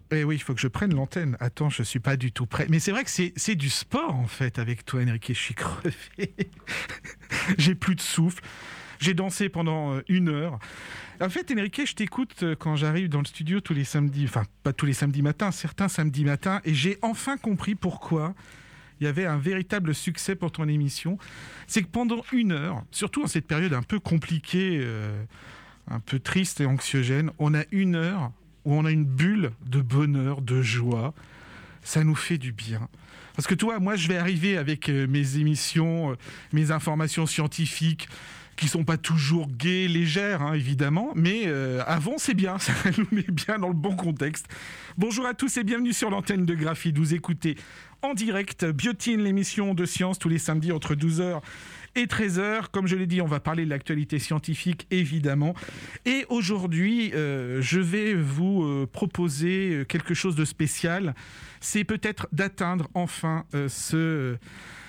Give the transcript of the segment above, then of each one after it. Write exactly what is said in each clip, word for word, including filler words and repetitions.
Eh oui, il faut que je prenne l'antenne. Attends, je suis pas du tout prêt. Mais c'est vrai que c'est, c'est du sport, en fait, avec toi, Enrique. Je suis crevé. J'ai plus de souffle. J'ai dansé pendant une heure. En fait, Enrique, je t'écoute quand j'arrive dans le studio tous les samedis, enfin, pas tous les samedis matins, certains samedis matins, et j'ai enfin compris pourquoi il y avait un véritable succès pour ton émission. C'est que pendant une heure, surtout en cette période un peu compliquée, euh, un peu triste et anxiogène, on a une heure où on a une bulle de bonheur, de joie. Ça nous fait du bien. Parce que toi, moi, je vais arriver avec euh, mes émissions, euh, mes informations scientifiques, qui sont pas toujours gaies, légères, hein, évidemment, mais euh, avant, c'est bien, ça nous met bien dans le bon contexte. Bonjour à tous et bienvenue sur l'antenne de Graphite. Vous écoutez en direct Biotine, l'émission de science, tous les samedis entre douze heures et treize heures. Comme je l'ai dit, on va parler de l'actualité scientifique, évidemment. Et aujourd'hui, euh, je vais vous euh, proposer quelque chose de spécial. C'est peut-être d'atteindre enfin euh, ce...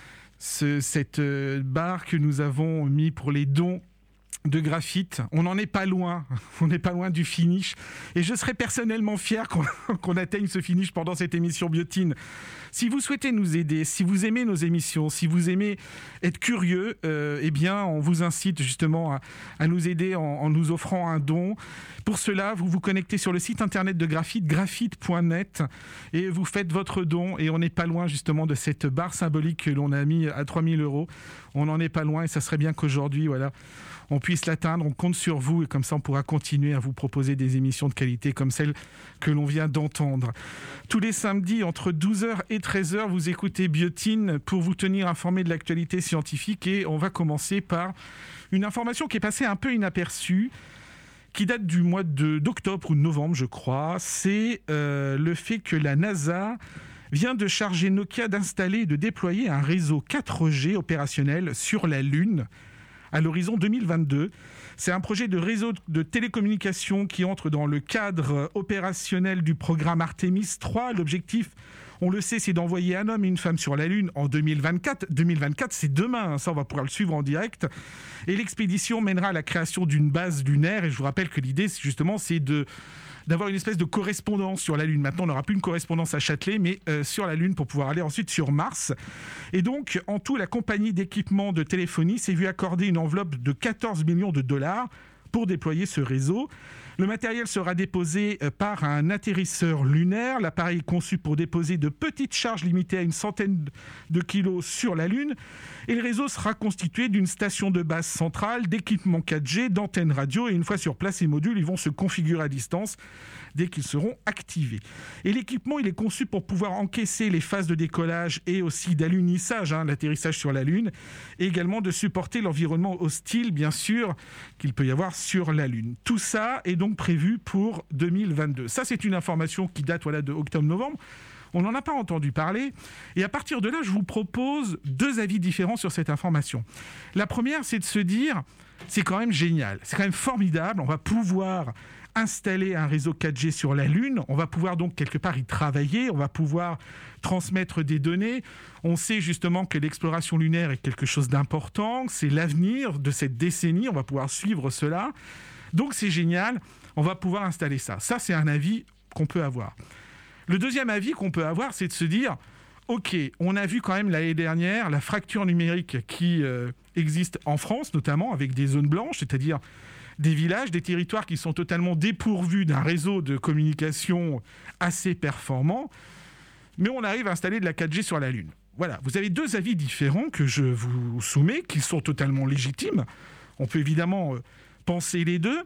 Ce, cette euh, barre que nous avons mis pour les dons de graphite. On n'en est pas loin, on n'est pas loin du finish. Et je serais personnellement fier qu'on, qu'on atteigne ce finish pendant cette émission Biotine. Si vous souhaitez nous aider, si vous aimez nos émissions, si vous aimez être curieux, euh, eh bien, on vous incite justement à, à nous aider en, en nous offrant un don. Pour cela, vous vous connectez sur le site internet de Graphite, graphite point net, et vous faites votre don. Et on n'est pas loin justement de cette barre symbolique que l'on a mis à trois mille euros. On n'en est pas loin et ça serait bien qu'aujourd'hui, voilà, on puisse l'atteindre. On compte sur vous et comme ça, on pourra continuer à vous proposer des émissions de qualité comme celle que l'on vient d'entendre. Tous les samedis, entre douze heures et treize heures, vous écoutez Biotine pour vous tenir informé de l'actualité scientifique. Et on va commencer par une information qui est passée un peu inaperçue, qui date du mois de, d'octobre ou de novembre, je crois. C'est euh, le fait que la NASA vient de charger Nokia d'installer et de déployer un réseau quatre G opérationnel sur la Lune à l'horizon deux mille vingt-deux. C'est un projet de réseau de télécommunications qui entre dans le cadre opérationnel du programme Artemis trois. L'objectif, on le sait, c'est d'envoyer un homme et une femme sur la Lune en deux mille vingt-quatre. deux mille vingt-quatre, c'est demain, hein, ça on va pouvoir le suivre en direct. Et l'expédition mènera à la création d'une base lunaire. Et je vous rappelle que l'idée, justement, c'est de... d'avoir une espèce de correspondance sur la Lune. Maintenant, on n'aura plus une correspondance à Châtelet, mais euh, sur la Lune pour pouvoir aller ensuite sur Mars. Et donc, en tout, la compagnie d'équipement de téléphonie s'est vue accorder une enveloppe de quatorze millions de dollars pour déployer ce réseau. Le matériel sera déposé par un atterrisseur lunaire. L'appareil est conçu pour déposer de petites charges limitées à une centaine de kilos sur la Lune. Et le réseau sera constitué d'une station de base centrale, d'équipements quatre G, d'antennes radio. Et une fois sur place, ces modules ils vont se configurer à distance dès qu'ils seront activés. Et l'équipement, il est conçu pour pouvoir encaisser les phases de décollage et aussi d'alunissage, hein, l'atterrissage sur la Lune, et également de supporter l'environnement hostile, bien sûr, qu'il peut y avoir sur la Lune. Tout ça est donc prévu pour deux mille vingt-deux. Ça, c'est une information qui date voilà, de octobre-novembre. On n'en a pas entendu parler. Et à partir de là, je vous propose deux avis différents sur cette information. La première, c'est de se dire, c'est quand même génial, c'est quand même formidable, on va pouvoir installer un réseau quatre G sur la Lune, on va pouvoir donc quelque part y travailler, on va pouvoir transmettre des données. On sait justement que l'exploration lunaire est quelque chose d'important, c'est l'avenir de cette décennie, on va pouvoir suivre cela. Donc c'est génial, on va pouvoir installer ça. Ça, c'est un avis qu'on peut avoir. Le deuxième avis qu'on peut avoir, c'est de se dire, ok, on a vu quand même l'année dernière la fracture numérique qui euh, existe en France, notamment avec des zones blanches, c'est-à-dire des villages, des territoires qui sont totalement dépourvus d'un réseau de communication assez performant, mais on arrive à installer de la quatre G sur la Lune. Voilà, vous avez deux avis différents que je vous soumets, qui sont totalement légitimes. On peut évidemment euh, penser les deux.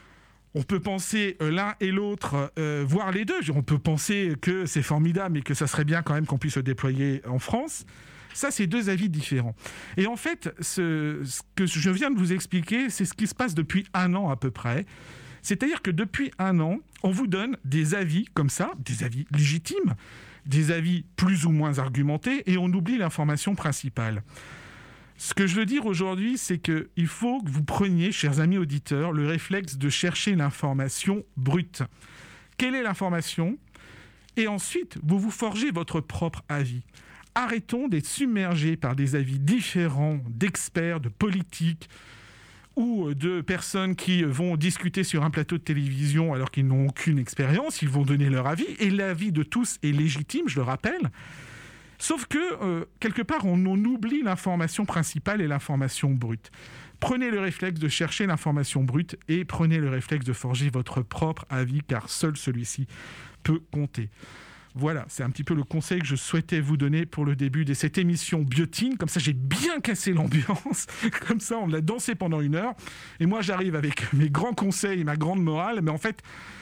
On peut penser euh, l'un et l'autre, euh, voire les deux. On peut penser que c'est formidable et que ça serait bien quand même qu'on puisse le déployer en France. Ça, c'est deux avis différents. Et en fait, ce, ce que je viens de vous expliquer, c'est ce qui se passe depuis un an à peu près. C'est-à-dire que depuis un an, on vous donne des avis comme ça, des avis légitimes, des avis plus ou moins argumentés, et on oublie l'information principale. Ce que je veux dire aujourd'hui, c'est qu'il faut que vous preniez, chers amis auditeurs, le réflexe de chercher l'information brute. Quelle est l'information ? Et ensuite, vous vous forgez votre propre avis. Arrêtons d'être submergés par des avis différents d'experts, de politiques ou de personnes qui vont discuter sur un plateau de télévision alors qu'ils n'ont aucune expérience, ils vont donner leur avis, et l'avis de tous est légitime, je le rappelle. Sauf que, euh, quelque part, on, on oublie l'information principale et l'information brute. Prenez le réflexe de chercher l'information brute et prenez le réflexe de forger votre propre avis, car seul celui-ci peut compter. Voilà, c'est un petit peu le conseil que je souhaitais vous donner pour le début de cette émission Biotine. Comme ça, j'ai bien cassé l'ambiance. Comme ça, on l'a dansé pendant une heure. Et moi, j'arrive avec mes grands conseils et ma grande morale. Mais en fait,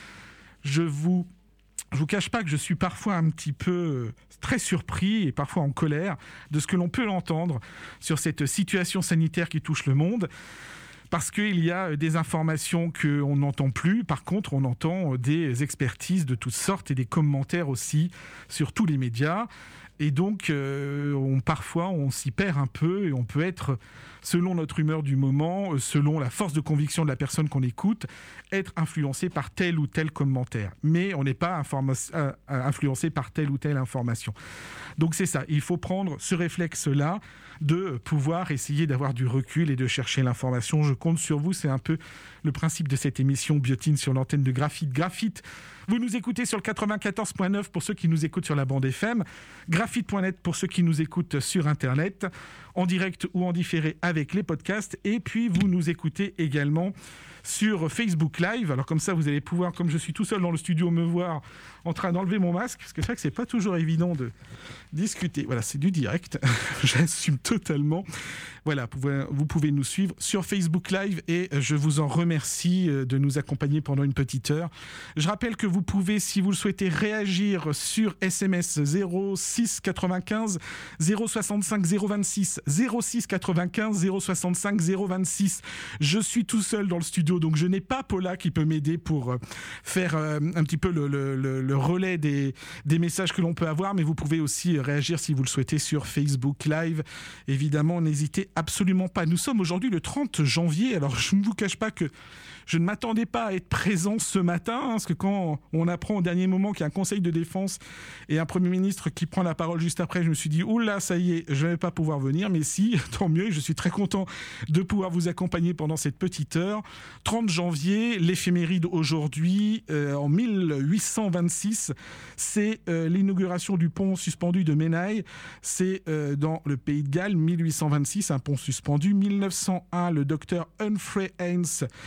je vous... Je vous cache pas que je suis parfois un petit peu très surpris et parfois en colère de ce que l'on peut entendre sur cette situation sanitaire qui touche le monde. Parce qu'il y a des informations qu'on n'entend plus. Par contre, on entend des expertises de toutes sortes et des commentaires aussi sur tous les médias. Et donc, euh, on, parfois, on s'y perd un peu et on peut être, selon notre humeur du moment, selon la force de conviction de la personne qu'on écoute, être influencé par tel ou tel commentaire. Mais on n'est pas informa- euh, influencé par telle ou telle information. Donc c'est ça, il faut prendre ce réflexe-là de pouvoir essayer d'avoir du recul et de chercher l'information. Je compte sur vous, c'est un peu le principe de cette émission Biotine sur l'antenne de Graphite. Graphite, vous nous écoutez sur le quatre-vingt-quatorze virgule neuf pour ceux qui nous écoutent sur la bande F M, graphite point net pour ceux qui nous écoutent sur Internet, en direct ou en différé avec les podcasts, et puis vous nous écoutez également sur Facebook Live. Alors comme ça, vous allez pouvoir, comme je suis tout seul dans le studio, me voir en train d'enlever mon masque, parce que c'est vrai que c'est pas toujours évident de discuter. Voilà, c'est du direct, j'assume totalement. Voilà, vous pouvez, vous pouvez nous suivre sur Facebook Live et je vous en remercie de nous accompagner pendant une petite heure. Je rappelle que vous pouvez, si vous le souhaitez, réagir sur S M S zéro six quatre-vingt-quinze zéro soixante-cinq zéro vingt-six zéro six quatre-vingt-quinze zéro soixante-cinq zéro vingt-six. Je suis tout seul dans le studio, donc je n'ai pas Paula qui peut m'aider pour faire un petit peu le, le, le, le relais des, des messages que l'on peut avoir, mais vous pouvez aussi réagir si vous le souhaitez sur Facebook Live. Évidemment, n'hésitez absolument pas. Nous sommes aujourd'hui le trente janvier, alors je ne vous cache pas que je ne m'attendais pas à être présent ce matin, hein, parce que quand on apprend au dernier moment qu'il y a un conseil de défense et un Premier ministre qui prend la parole juste après, je me suis dit, oula, ça y est, je ne vais pas pouvoir venir, mais si, tant mieux, je suis très content de pouvoir vous accompagner pendant cette petite heure. trente janvier, l'éphéméride aujourd'hui, euh, en mille huit cent vingt-six, c'est euh, l'inauguration du pont suspendu de Menai, c'est euh, dans le Pays de Galles, mille huit cent vingt-six, un pont suspendu. mille neuf cent un, le docteur Humphrey Haynes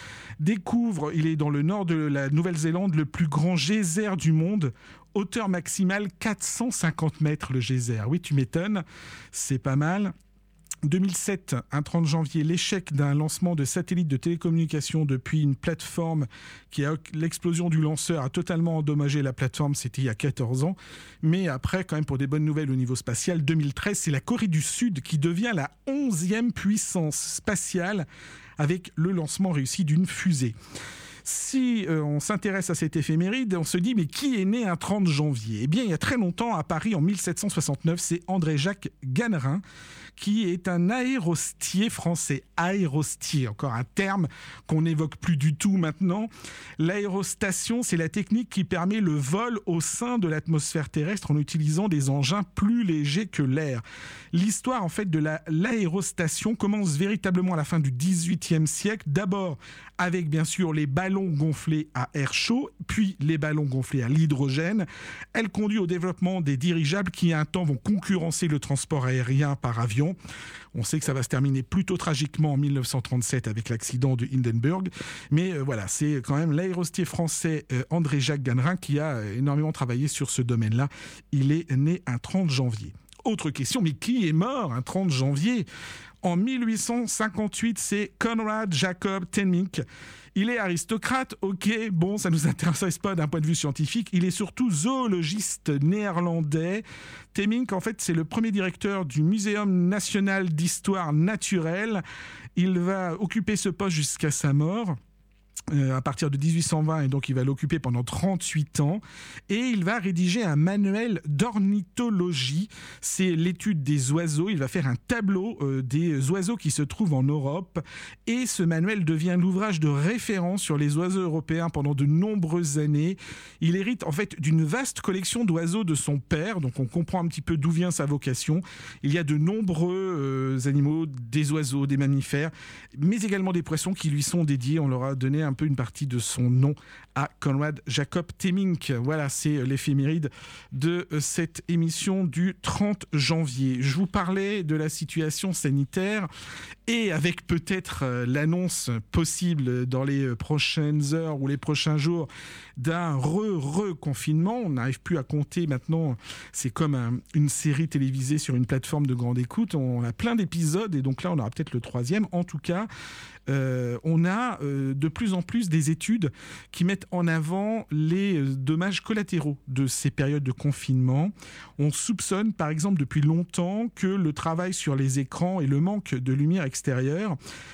découvre, il est dans le nord de la Nouvelle-Zélande, le plus grand geyser du monde, hauteur maximale quatre cent cinquante mètres le geyser. Oui, tu m'étonnes, c'est pas mal. deux mille sept, un trente janvier, l'échec d'un lancement de satellites de télécommunications depuis une plateforme qui a l'explosion du lanceur a totalement endommagé la plateforme, c'était il y a quatorze ans. Mais après, quand même, pour des bonnes nouvelles au niveau spatial, deux mille treize, c'est la Corée du Sud qui devient la onzième puissance spatiale avec le lancement réussi d'une fusée. Si euh, on s'intéresse à cette éphéméride, on se dit, mais qui est né un trente janvier ? Eh bien, il y a très longtemps, à Paris, en mille sept cent soixante-neuf, c'est André-Jacques Gannerin, qui est un aérostier français. Aérostier, encore un terme qu'on n'évoque plus du tout maintenant. L'aérostation, c'est la technique qui permet le vol au sein de l'atmosphère terrestre en utilisant des engins plus légers que l'air. L'histoire, en fait, de la, l'aérostation commence véritablement à la fin du dix-huitième siècle. D'abord, avec, bien sûr, les ballons gonflés à air chaud, puis les ballons gonflés à l'hydrogène. Elle conduit au développement des dirigeables qui, à un temps, vont concurrencer le transport aérien par avion. On sait que ça va se terminer plutôt tragiquement en mille neuf cent trente-sept avec l'accident de Hindenburg. Mais euh, voilà, c'est quand même l'aérostier français euh, André-Jacques Gannerin qui a euh, énormément travaillé sur ce domaine-là. Il est né un trente janvier. Autre question, mais qui est mort un trente janvier ? En mille huit cent cinquante-huit, c'est Konrad Jacob Temminck. Il est aristocrate, ok, bon, ça ne nous intéresse pas d'un point de vue scientifique. Il est surtout zoologiste néerlandais. Temminck, en fait, c'est le premier directeur du Muséum national d'histoire naturelle. Il va occuper ce poste jusqu'à sa mort. Euh, à partir de dix-huit cent vingt, et donc il va l'occuper pendant trente-huit ans, et il va rédiger un manuel d'ornithologie. C'est l'étude des oiseaux. Il va faire un tableau euh, des oiseaux qui se trouvent en Europe, et ce manuel devient l'ouvrage de référence sur les oiseaux européens pendant de nombreuses années. Il hérite en fait d'une vaste collection d'oiseaux de son père, donc on comprend un petit peu d'où vient sa vocation. Il y a de nombreux euh, animaux, des oiseaux, des mammifères, mais également des poissons qui lui sont dédiés. On leur a donné un peu une partie de son nom à Konrad Jacob Temminck. Voilà, c'est l'éphéméride de cette émission du trente janvier. Je vous parlais de la situation sanitaire, et avec peut-être l'annonce possible dans les prochaines heures ou les prochains jours d'un re-reconfinement. On n'arrive plus à compter maintenant. C'est comme un, une série télévisée sur une plateforme de grande écoute. On a plein d'épisodes, et donc là, on aura peut-être le troisième. En tout cas, Euh, on a euh, de plus en plus des études qui mettent en avant les euh, dommages collatéraux de ces périodes de confinement. On soupçonne par exemple depuis longtemps que le travail sur les écrans et le manque de lumière extérieure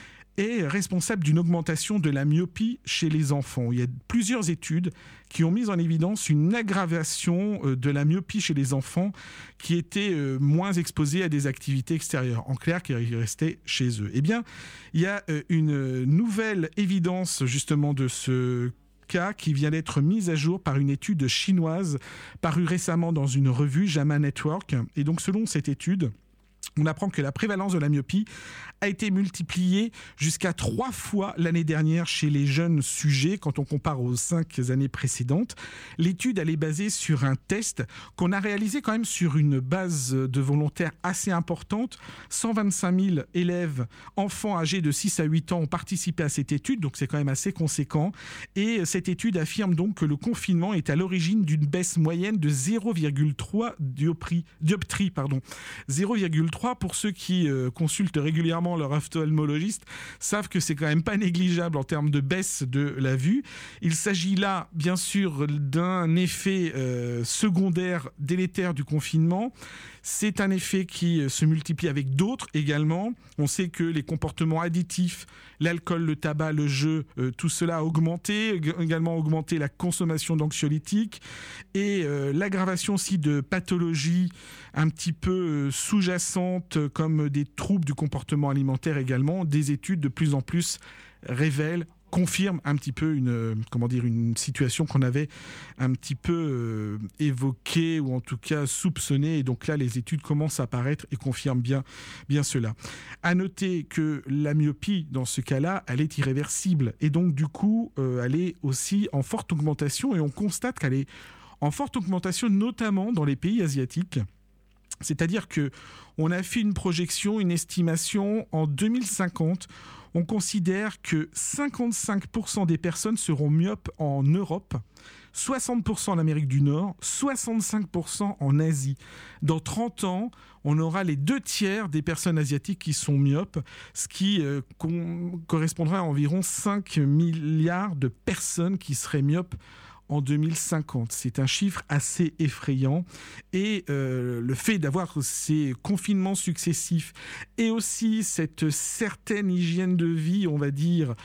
est responsable d'une augmentation de la myopie chez les enfants. Il y a plusieurs études qui ont mis en évidence une aggravation de la myopie chez les enfants qui étaient moins exposés à des activités extérieures, en clair, qui restaient chez eux. Eh bien, il y a une nouvelle évidence justement de ce cas qui vient d'être mise à jour par une étude chinoise parue récemment dans une revue, JAMA Network. Et donc, selon cette étude, on apprend que la prévalence de la myopie a été multipliée jusqu'à trois fois l'année dernière chez les jeunes sujets quand on compare aux cinq années précédentes. L'étude, elle est basée sur un test qu'on a réalisé quand même sur une base de volontaires assez importante. cent vingt-cinq mille élèves, enfants âgés de six à huit ans ont participé à cette étude, donc c'est quand même assez conséquent. Et cette étude affirme donc que le confinement est à l'origine d'une baisse moyenne de zéro virgule trois dioptries, dioptrie, pardon, zéro virgule trois. Pour ceux qui euh, consultent régulièrement leur ophtalmologiste, savent que c'est quand même pas négligeable en termes de baisse de la vue. Il s'agit là, bien sûr, d'un effet euh, secondaire délétère du confinement. C'est un effet qui se multiplie avec d'autres également. On sait que les comportements addictifs, l'alcool, le tabac, le jeu, euh, tout cela a augmenté, également augmenté la consommation d'anxiolytiques, et euh, l'aggravation aussi de pathologies un petit peu euh, sous-jacentes comme des troubles du comportement alimentaire également. Des études de plus en plus révèlent, confirme un petit peu une, comment dire, une situation qu'on avait un petit peu euh, évoquée, ou en tout cas soupçonnée. Et donc là, les études commencent à apparaître et confirment bien, bien cela. À noter que la myopie, dans ce cas-là, elle est irréversible. Et donc, du coup, euh, elle est aussi en forte augmentation. Et on constate qu'elle est en forte augmentation, notamment dans les pays asiatiques. C'est-à-dire qu'on a fait une projection, une estimation en deux mille cinquante. On considère que cinquante-cinq pour cent des personnes seront myopes en Europe, soixante pour cent en Amérique du Nord, soixante-cinq pour cent en Asie. Dans trente ans, on aura les deux tiers des personnes asiatiques qui sont myopes, ce qui euh, con- correspondra à environ cinq milliards de personnes qui seraient myopes en deux mille cinquante. C'est un chiffre assez effrayant, et euh, le fait d'avoir ces confinements successifs et aussi cette certaine hygiène de vie, on va dire,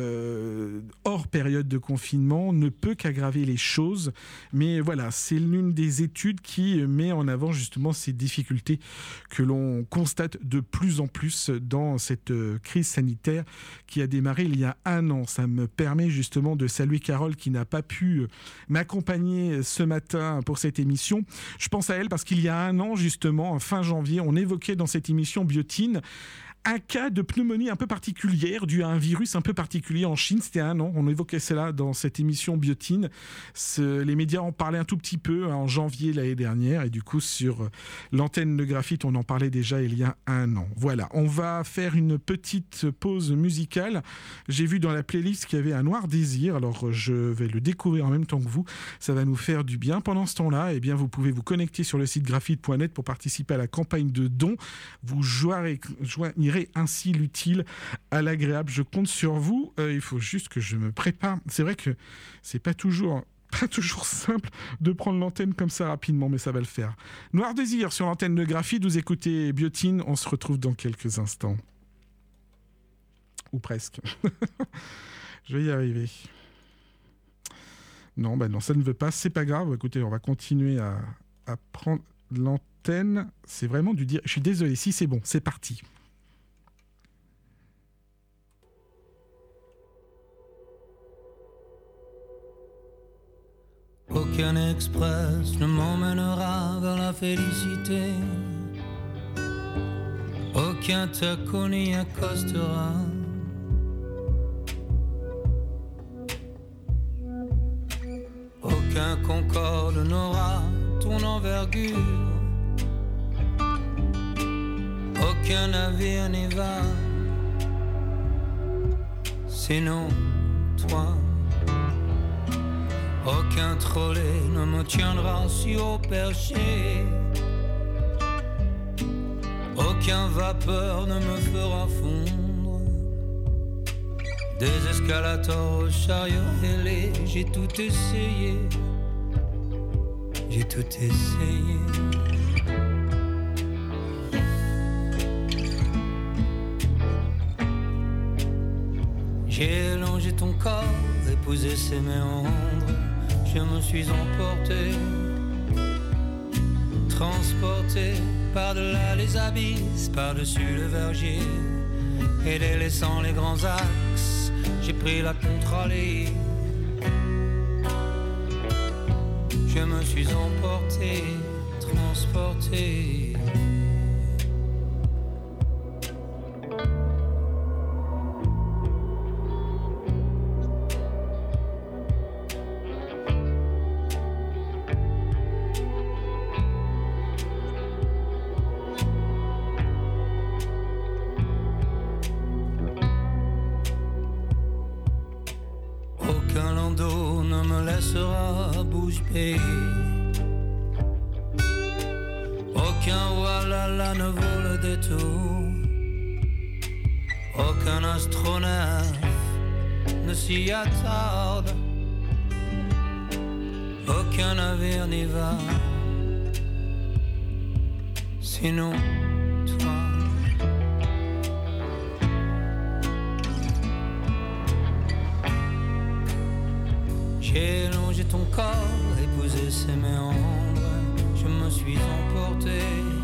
euh, hors période de confinement, ne peut qu'aggraver les choses. Mais voilà, c'est l'une des études qui met en avant justement ces difficultés que l'on constate de plus en plus dans cette crise sanitaire qui a démarré il y a un an. Ça me permet justement de saluer Carole qui n'a pas pu m'accompagner ce matin pour cette émission. Je pense à elle parce qu'il y a un an, justement, fin janvier, on évoquait dans cette émission Biotine un cas de pneumonie un peu particulière dû à un virus un peu particulier en Chine. C'était un an, on évoquait cela dans cette émission Biotine. Ce, les médias en parlaient un tout petit peu hein, en janvier l'année dernière, et du coup sur l'antenne de Graphite, on en parlait déjà il y a un an. Voilà, on va faire une petite pause musicale. J'ai vu dans la playlist qu'il y avait un Noir Désir, alors je vais le découvrir en même temps que vous. Ça va nous faire du bien. Pendant ce temps-là, eh bien, vous pouvez vous connecter sur le site graphite point net pour participer à la campagne de dons. Vous joignez ainsi l'utile à l'agréable. Je compte sur vous. Euh, il faut juste que je me prépare. C'est vrai que c'est pas toujours, pas toujours simple de prendre l'antenne comme ça rapidement, mais ça va le faire. Noir Désir sur l'antenne de Graphite. Vous écoutez Biotine. On se retrouve dans quelques instants. Ou presque. Je vais y arriver. Non, bah non, ça ne veut pas. C'est pas grave. Écoutez, on va continuer à, à prendre l'antenne. C'est vraiment du dire. Je suis désolé. Si c'est bon, c'est parti. Aucun express ne m'emmènera vers la félicité. Aucun taco n'y accostera. Aucun Concorde n'aura ton envergure. Aucun navire n'y va. Sinon toi. Aucun trolley ne me tiendra si haut perché. Aucun vapeur ne me fera fondre. Des escalators aux chariots ailés, j'ai tout essayé. J'ai tout essayé. J'ai longé ton corps, épousé ses méandres. Je me suis emporté, transporté par-delà les abysses, par-dessus le verger. Et délaissant les grands axes, j'ai pris la contre-allée. Je me suis emporté, transporté. Aucun voilà ne vaut le détour. Aucun astronef ne s'y attarde. Aucun navire n'y va. Sinon toi. J'ai longé ton corps, épousé ses méandres. Je me suis emporté,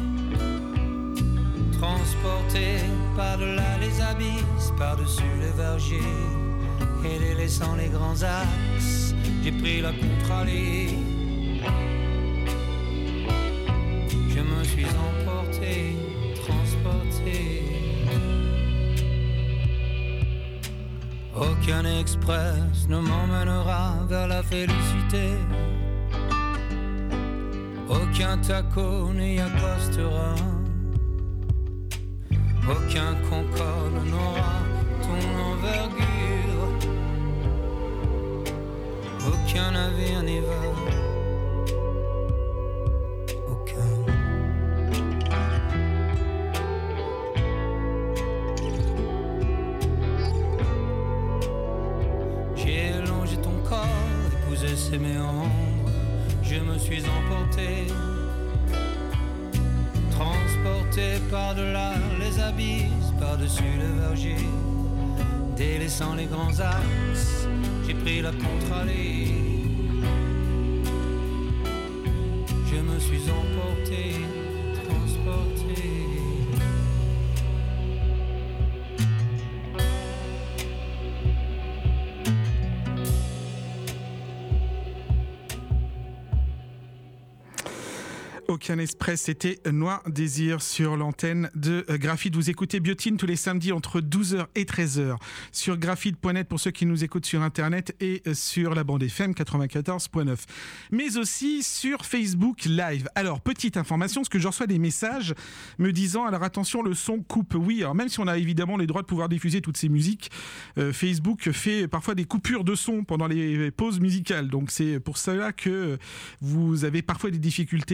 transporté par-delà les abysses, par-dessus les vergers. Et délaissant les grands axes, j'ai pris la contre-allée. Je me suis emporté, transporté. Aucun express ne m'emmènera vers la félicité. Aucun taco n'y accostera. Aucun Concorde n'aura ton envergure. Aucun navire n'y va. Ces méandres, je me suis emporté, transporté par-delà les abysses, par-dessus le verger, délaissant les grands axes, j'ai pris la contre-allée. Je me suis emporté, transporté. Aucun Express, c'était Noir Désir sur l'antenne de Graphite. Vous écoutez Biotine tous les samedis entre douze heures et treize heures sur graphite point net pour ceux qui nous écoutent sur Internet et sur la bande F M quatre-vingt-quatorze neuf. Mais aussi sur Facebook Live. Alors, petite information, parce que je reçois des messages me disant, alors attention, le son coupe. Oui, alors même si on a évidemment les droits de pouvoir diffuser toutes ces musiques, euh, Facebook fait parfois des coupures de son pendant les pauses musicales. Donc c'est pour cela que vous avez parfois des difficultés à écouter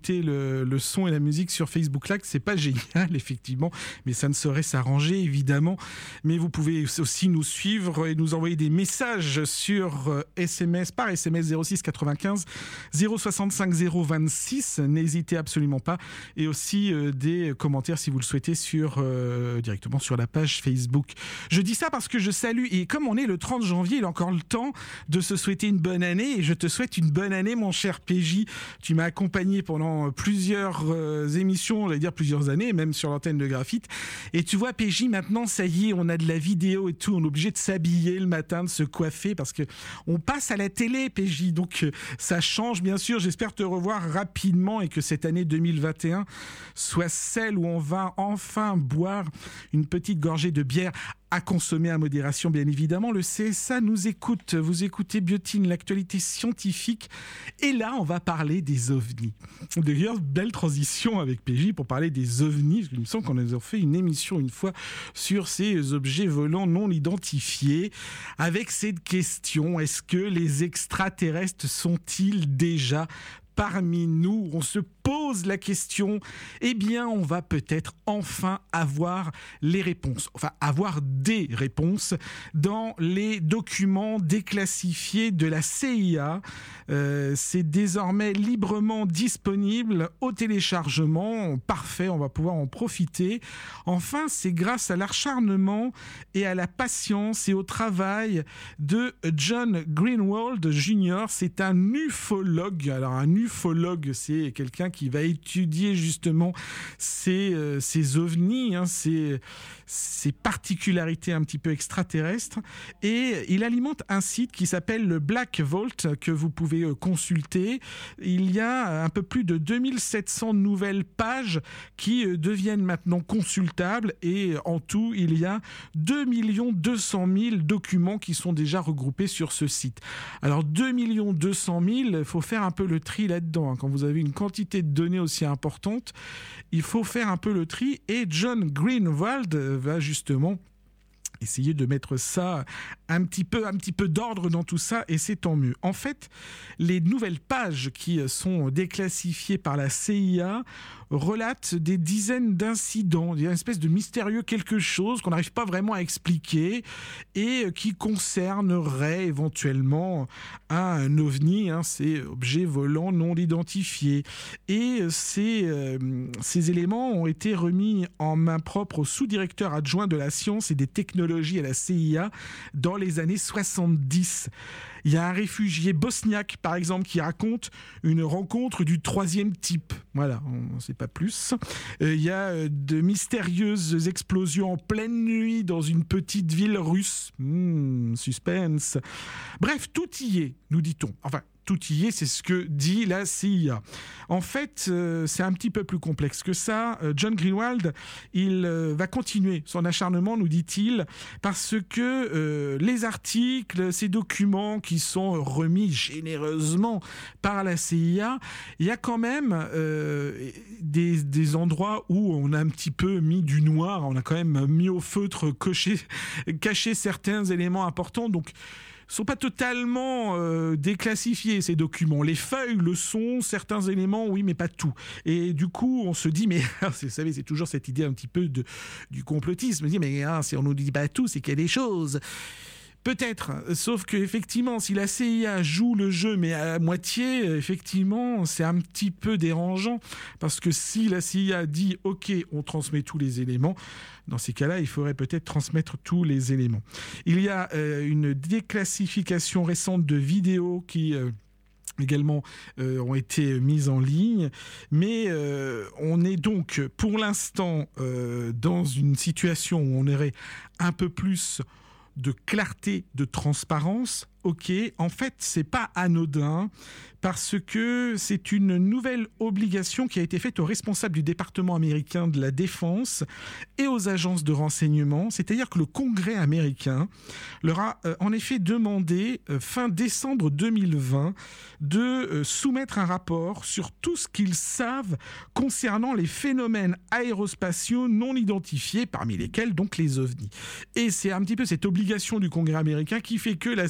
écouter le, le son et la musique sur Facebook Live, c'est pas génial effectivement, mais ça ne saurait s'arranger évidemment. Mais vous pouvez aussi nous suivre et nous envoyer des messages sur euh, S M S par S M S zéro six quatre-vingt-quinze zéro soixante-cinq zéro vingt-six. N'hésitez absolument pas, et aussi euh, des commentaires si vous le souhaitez sur euh, directement sur la page Facebook. Je dis ça parce que je salue, et comme on est le trente janvier, il a encore le temps de se souhaiter une bonne année, et je te souhaite une bonne année mon cher P J. Tu m'as accompagné pendant plusieurs euh, émissions, j'allais dire plusieurs années, même sur l'antenne de Graphite. Et tu vois P J, maintenant ça y est, on a de la vidéo et tout, on est obligé de s'habiller le matin, de se coiffer, parce que on passe à la télé P J, donc euh, ça change bien sûr. J'espère te revoir rapidement et que cette année deux mille vingt et un soit celle où on va enfin boire une petite gorgée de bière, à consommer à modération bien évidemment. Le C S A nous écoute, vous écoutez Biotine, l'actualité scientifique, et là on va parler des ovnis. D'ailleurs, belle transition avec P J pour parler des ovnis, parce qu'il me semble qu'on a fait une émission une fois sur ces objets volants non identifiés, avec cette question: est-ce que les extraterrestres sont-ils déjà parmi nous? On se pose la question. Eh bien, on va peut-être enfin avoir les réponses, enfin avoir des réponses dans les documents déclassifiés de la C I A. Euh, c'est désormais librement disponible au téléchargement. Parfait, on va pouvoir en profiter. Enfin, c'est grâce à l'acharnement et à la patience et au travail de John Greenwald Junior C'est un ufologue. Alors, un ufologue, c'est quelqu'un qui va étudier justement ces, euh, ces ovnis, hein, ces, ces particularités un petit peu extraterrestres. Et il alimente un site qui s'appelle le Black Vault, que vous pouvez euh, consulter. Il y a un peu plus de deux mille sept cents nouvelles pages qui euh, deviennent maintenant consultables, et en tout, il y a deux millions deux cent mille documents qui sont déjà regroupés sur ce site. Alors deux millions deux cent mille, il faut faire un peu le tri là-dedans, hein. Quand vous avez une quantité de données aussi importante, il faut faire un peu le tri, et John Greenwald va justement essayer de mettre ça un petit peu, un petit peu d'ordre dans tout ça, et c'est tant mieux. En fait, les nouvelles pages qui sont déclassifiées par la C I A relatent des dizaines d'incidents, il y a une espèce de mystérieux quelque chose qu'on n'arrive pas vraiment à expliquer, et qui concernerait éventuellement un ovni, hein, ces objets volants non identifiés. Et ces, euh, ces éléments ont été remis en main propre au sous-directeur adjoint de la science et des technologies à la C I A dans les années soixante-dix. Il y a un réfugié bosniaque, par exemple, qui raconte une rencontre du troisième type. Voilà, on ne sait pas plus. Euh, il y a de mystérieuses explosions en pleine nuit dans une petite ville russe. Mmh, suspense. Bref, tout y est, nous dit-on. Enfin, tout y est, c'est ce que dit la C I A. En fait, euh, c'est un petit peu plus complexe que ça. Euh, John Greenwald, il euh, va continuer son acharnement, nous dit-il, parce que euh, les articles, ces documents qui sont remis généreusement par la C I A, il y a quand même euh, des, des endroits où on a un petit peu mis du noir, on a quand même mis au feutre, coché, caché certains éléments importants, donc ne sont pas totalement euh, déclassifiés, ces documents. Les feuilles le sont, certains éléments, oui, mais pas tout. Et du coup, on se dit, mais vous savez, c'est toujours cette idée un petit peu de, du complotisme. On se dit, mais hein, si on ne nous dit pas tout, c'est qu'il y a des choses. Peut-être, sauf qu'effectivement, si la C I A joue le jeu, mais à moitié, effectivement, c'est un petit peu dérangeant, parce que si la C I A dit « Ok, on transmet tous les éléments », dans ces cas-là, il faudrait peut-être transmettre tous les éléments. Il y a euh, une déclassification récente de vidéos qui... Euh, également euh, ont été mises en ligne, mais euh, on est donc pour l'instant euh, dans une situation où on aurait un peu plus de clarté, de transparence. Ok, en fait, c'est pas anodin, parce que c'est une nouvelle obligation qui a été faite aux responsables du département américain de la défense et aux agences de renseignement, c'est-à-dire que le Congrès américain leur a euh, en effet demandé euh, fin décembre deux mille vingt de euh, soumettre un rapport sur tout ce qu'ils savent concernant les phénomènes aérospatiaux non identifiés, parmi lesquels donc les ovnis. Et c'est un petit peu cette obligation du Congrès américain qui fait que la C I A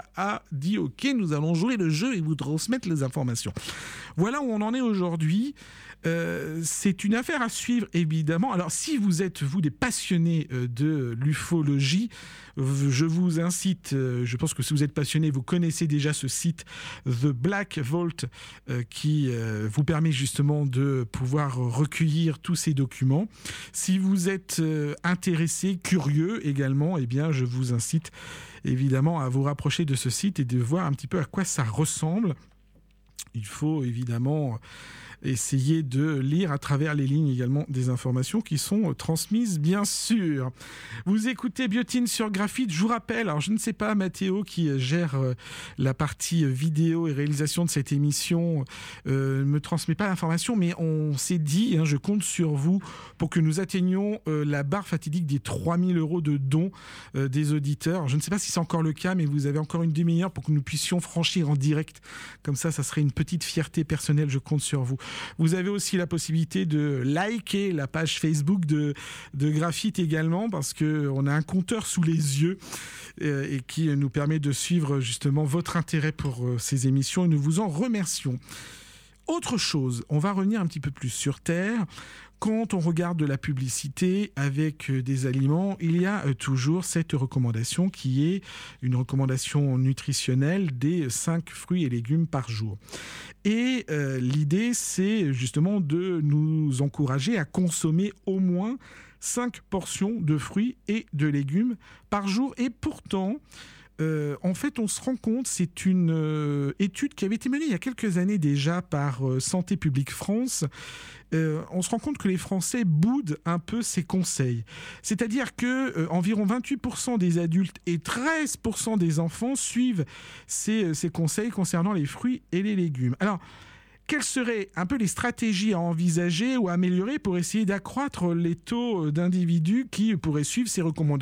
Julia a dit ok, nous allons jouer le jeu et vous transmettre les informations. Voilà où on en est aujourd'hui. Euh, c'est une affaire à suivre, évidemment. Alors, si vous êtes, vous, des passionnés euh, de l'ufologie, euh, je vous incite, euh, je pense que si vous êtes passionné, vous connaissez déjà ce site The Black Vault euh, qui euh, vous permet justement de pouvoir recueillir tous ces documents. Si vous êtes euh, intéressé, curieux également, eh bien, je vous incite évidemment à vous rapprocher de ce site et de voir un petit peu à quoi ça ressemble. Il faut évidemment essayer de lire à travers les lignes également des informations qui sont transmises, bien sûr. Vous écoutez Biotine sur Graphite. Je vous rappelle, alors je ne sais pas, Mathéo qui gère la partie vidéo et réalisation de cette émission ne euh, me transmet pas l'information, mais on s'est dit, hein, je compte sur vous pour que nous atteignions euh, la barre fatidique des trois mille euros de dons euh, des auditeurs. Je ne sais pas si c'est encore le cas, mais vous avez encore une demi-heure pour que nous puissions franchir en direct. Comme ça, ça serait une petite fierté personnelle, je compte sur vous. Vous avez aussi la possibilité de liker la page Facebook de, de Graphite également, parce qu'on a un compteur sous les yeux euh, et qui nous permet de suivre justement votre intérêt pour euh, ces émissions et nous vous en remercions. Autre chose, on va revenir un petit peu plus sur Terre. Quand on regarde de la publicité avec des aliments, il y a toujours cette recommandation qui est une recommandation nutritionnelle des cinq fruits et légumes par jour. Et euh, l'idée, c'est justement de nous encourager à consommer au moins cinq portions de fruits et de légumes par jour. Et pourtant, Euh, en fait, on se rend compte, c'est une euh, étude qui avait été menée il y a quelques années déjà par euh, Santé publique France. Euh, on se rend compte que les Français boudent un peu ces conseils. C'est-à-dire que euh, environ vingt-huit pour cent des adultes et treize pour cent des enfants suivent ces, euh, ces conseils concernant les fruits et les légumes. Alors, quelles seraient un peu les stratégies à envisager ou à améliorer pour essayer d'accroître les taux d'individus qui pourraient suivre ces recommandations ?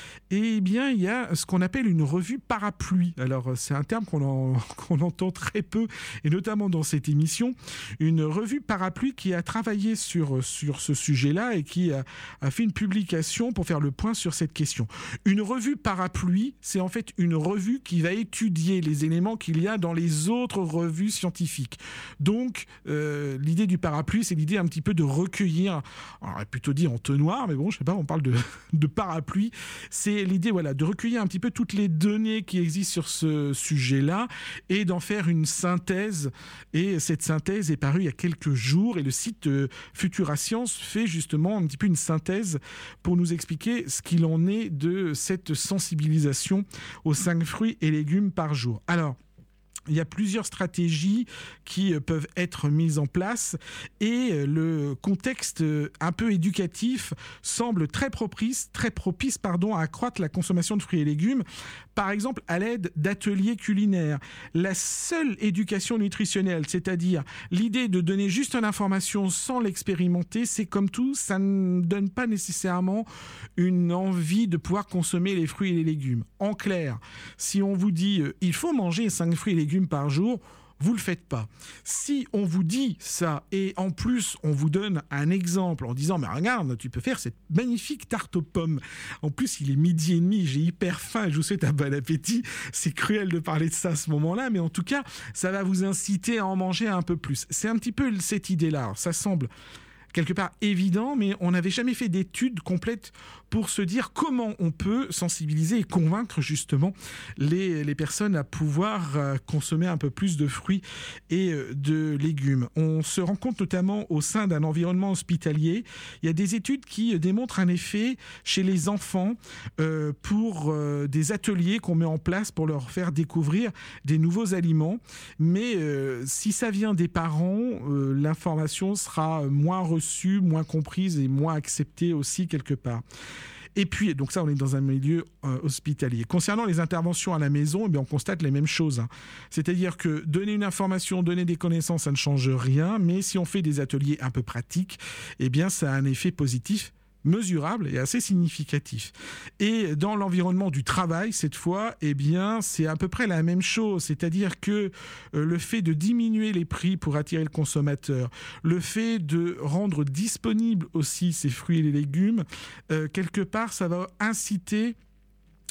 Eh bien, il y a ce qu'on appelle une revue parapluie. Alors, c'est un terme qu'on, en, qu'on entend très peu, et notamment dans cette émission. Une revue parapluie qui a travaillé sur, sur ce sujet-là et qui a, a fait une publication pour faire le point sur cette question. Une revue parapluie, c'est en fait une revue qui va étudier les éléments qu'il y a dans les autres revues scientifiques. Donc, euh, l'idée du parapluie, c'est l'idée un petit peu de recueillir, on aurait plutôt dit entonnoir, mais bon, je sais pas, on parle de, de parapluie. C'est l'idée, voilà, de recueillir un petit peu toutes les données qui existent sur ce sujet-là et d'en faire une synthèse. Et cette synthèse est parue il y a quelques jours et le site euh, Futura Science fait justement un petit peu une synthèse pour nous expliquer ce qu'il en est de cette sensibilisation aux cinq fruits et légumes par jour. Alors, il y a plusieurs stratégies qui peuvent être mises en place et le contexte un peu éducatif semble très propice, très propice pardon, à accroître la consommation de fruits et légumes, par exemple à l'aide d'ateliers culinaires. La seule éducation nutritionnelle, c'est-à-dire l'idée de donner juste une information sans l'expérimenter, c'est comme tout, ça ne donne pas nécessairement une envie de pouvoir consommer les fruits et les légumes. En clair, si on vous dit euh, il faut manger cinq fruits et légumes par jour, vous ne le faites pas. Si on vous dit ça et en plus on vous donne un exemple en disant mais regarde, tu peux faire cette magnifique tarte aux pommes. En plus il est midi et demi, j'ai hyper faim, je vous souhaite un bon appétit. C'est cruel de parler de ça à ce moment-là, mais en tout cas ça va vous inciter à en manger un peu plus. C'est un petit peu cette idée-là. Alors, ça semble quelque part évident, mais on n'avait jamais fait d'études complètes pour se dire comment on peut sensibiliser et convaincre justement les, les personnes à pouvoir euh, consommer un peu plus de fruits et euh, de légumes. On se rend compte notamment au sein d'un environnement hospitalier, il y a des études qui démontrent un effet chez les enfants euh, pour euh, des ateliers qu'on met en place pour leur faire découvrir des nouveaux aliments. Mais euh, si ça vient des parents, euh, l'information sera moins reçue, moins comprise et moins acceptée aussi quelque part. Et puis, donc ça, on est dans un milieu euh, hospitalier. Concernant les interventions à la maison, eh bien, on constate les mêmes choses. Hein. C'est-à-dire que donner une information, donner des connaissances, ça ne change rien. Mais si on fait des ateliers un peu pratiques, eh bien, ça a un effet positif, mesurable et assez significatif. Et dans l'environnement du travail, cette fois, eh bien, c'est à peu près la même chose. C'est-à-dire que euh, le fait de diminuer les prix pour attirer le consommateur, le fait de rendre disponibles aussi ces fruits et les légumes, euh, quelque part, ça va inciter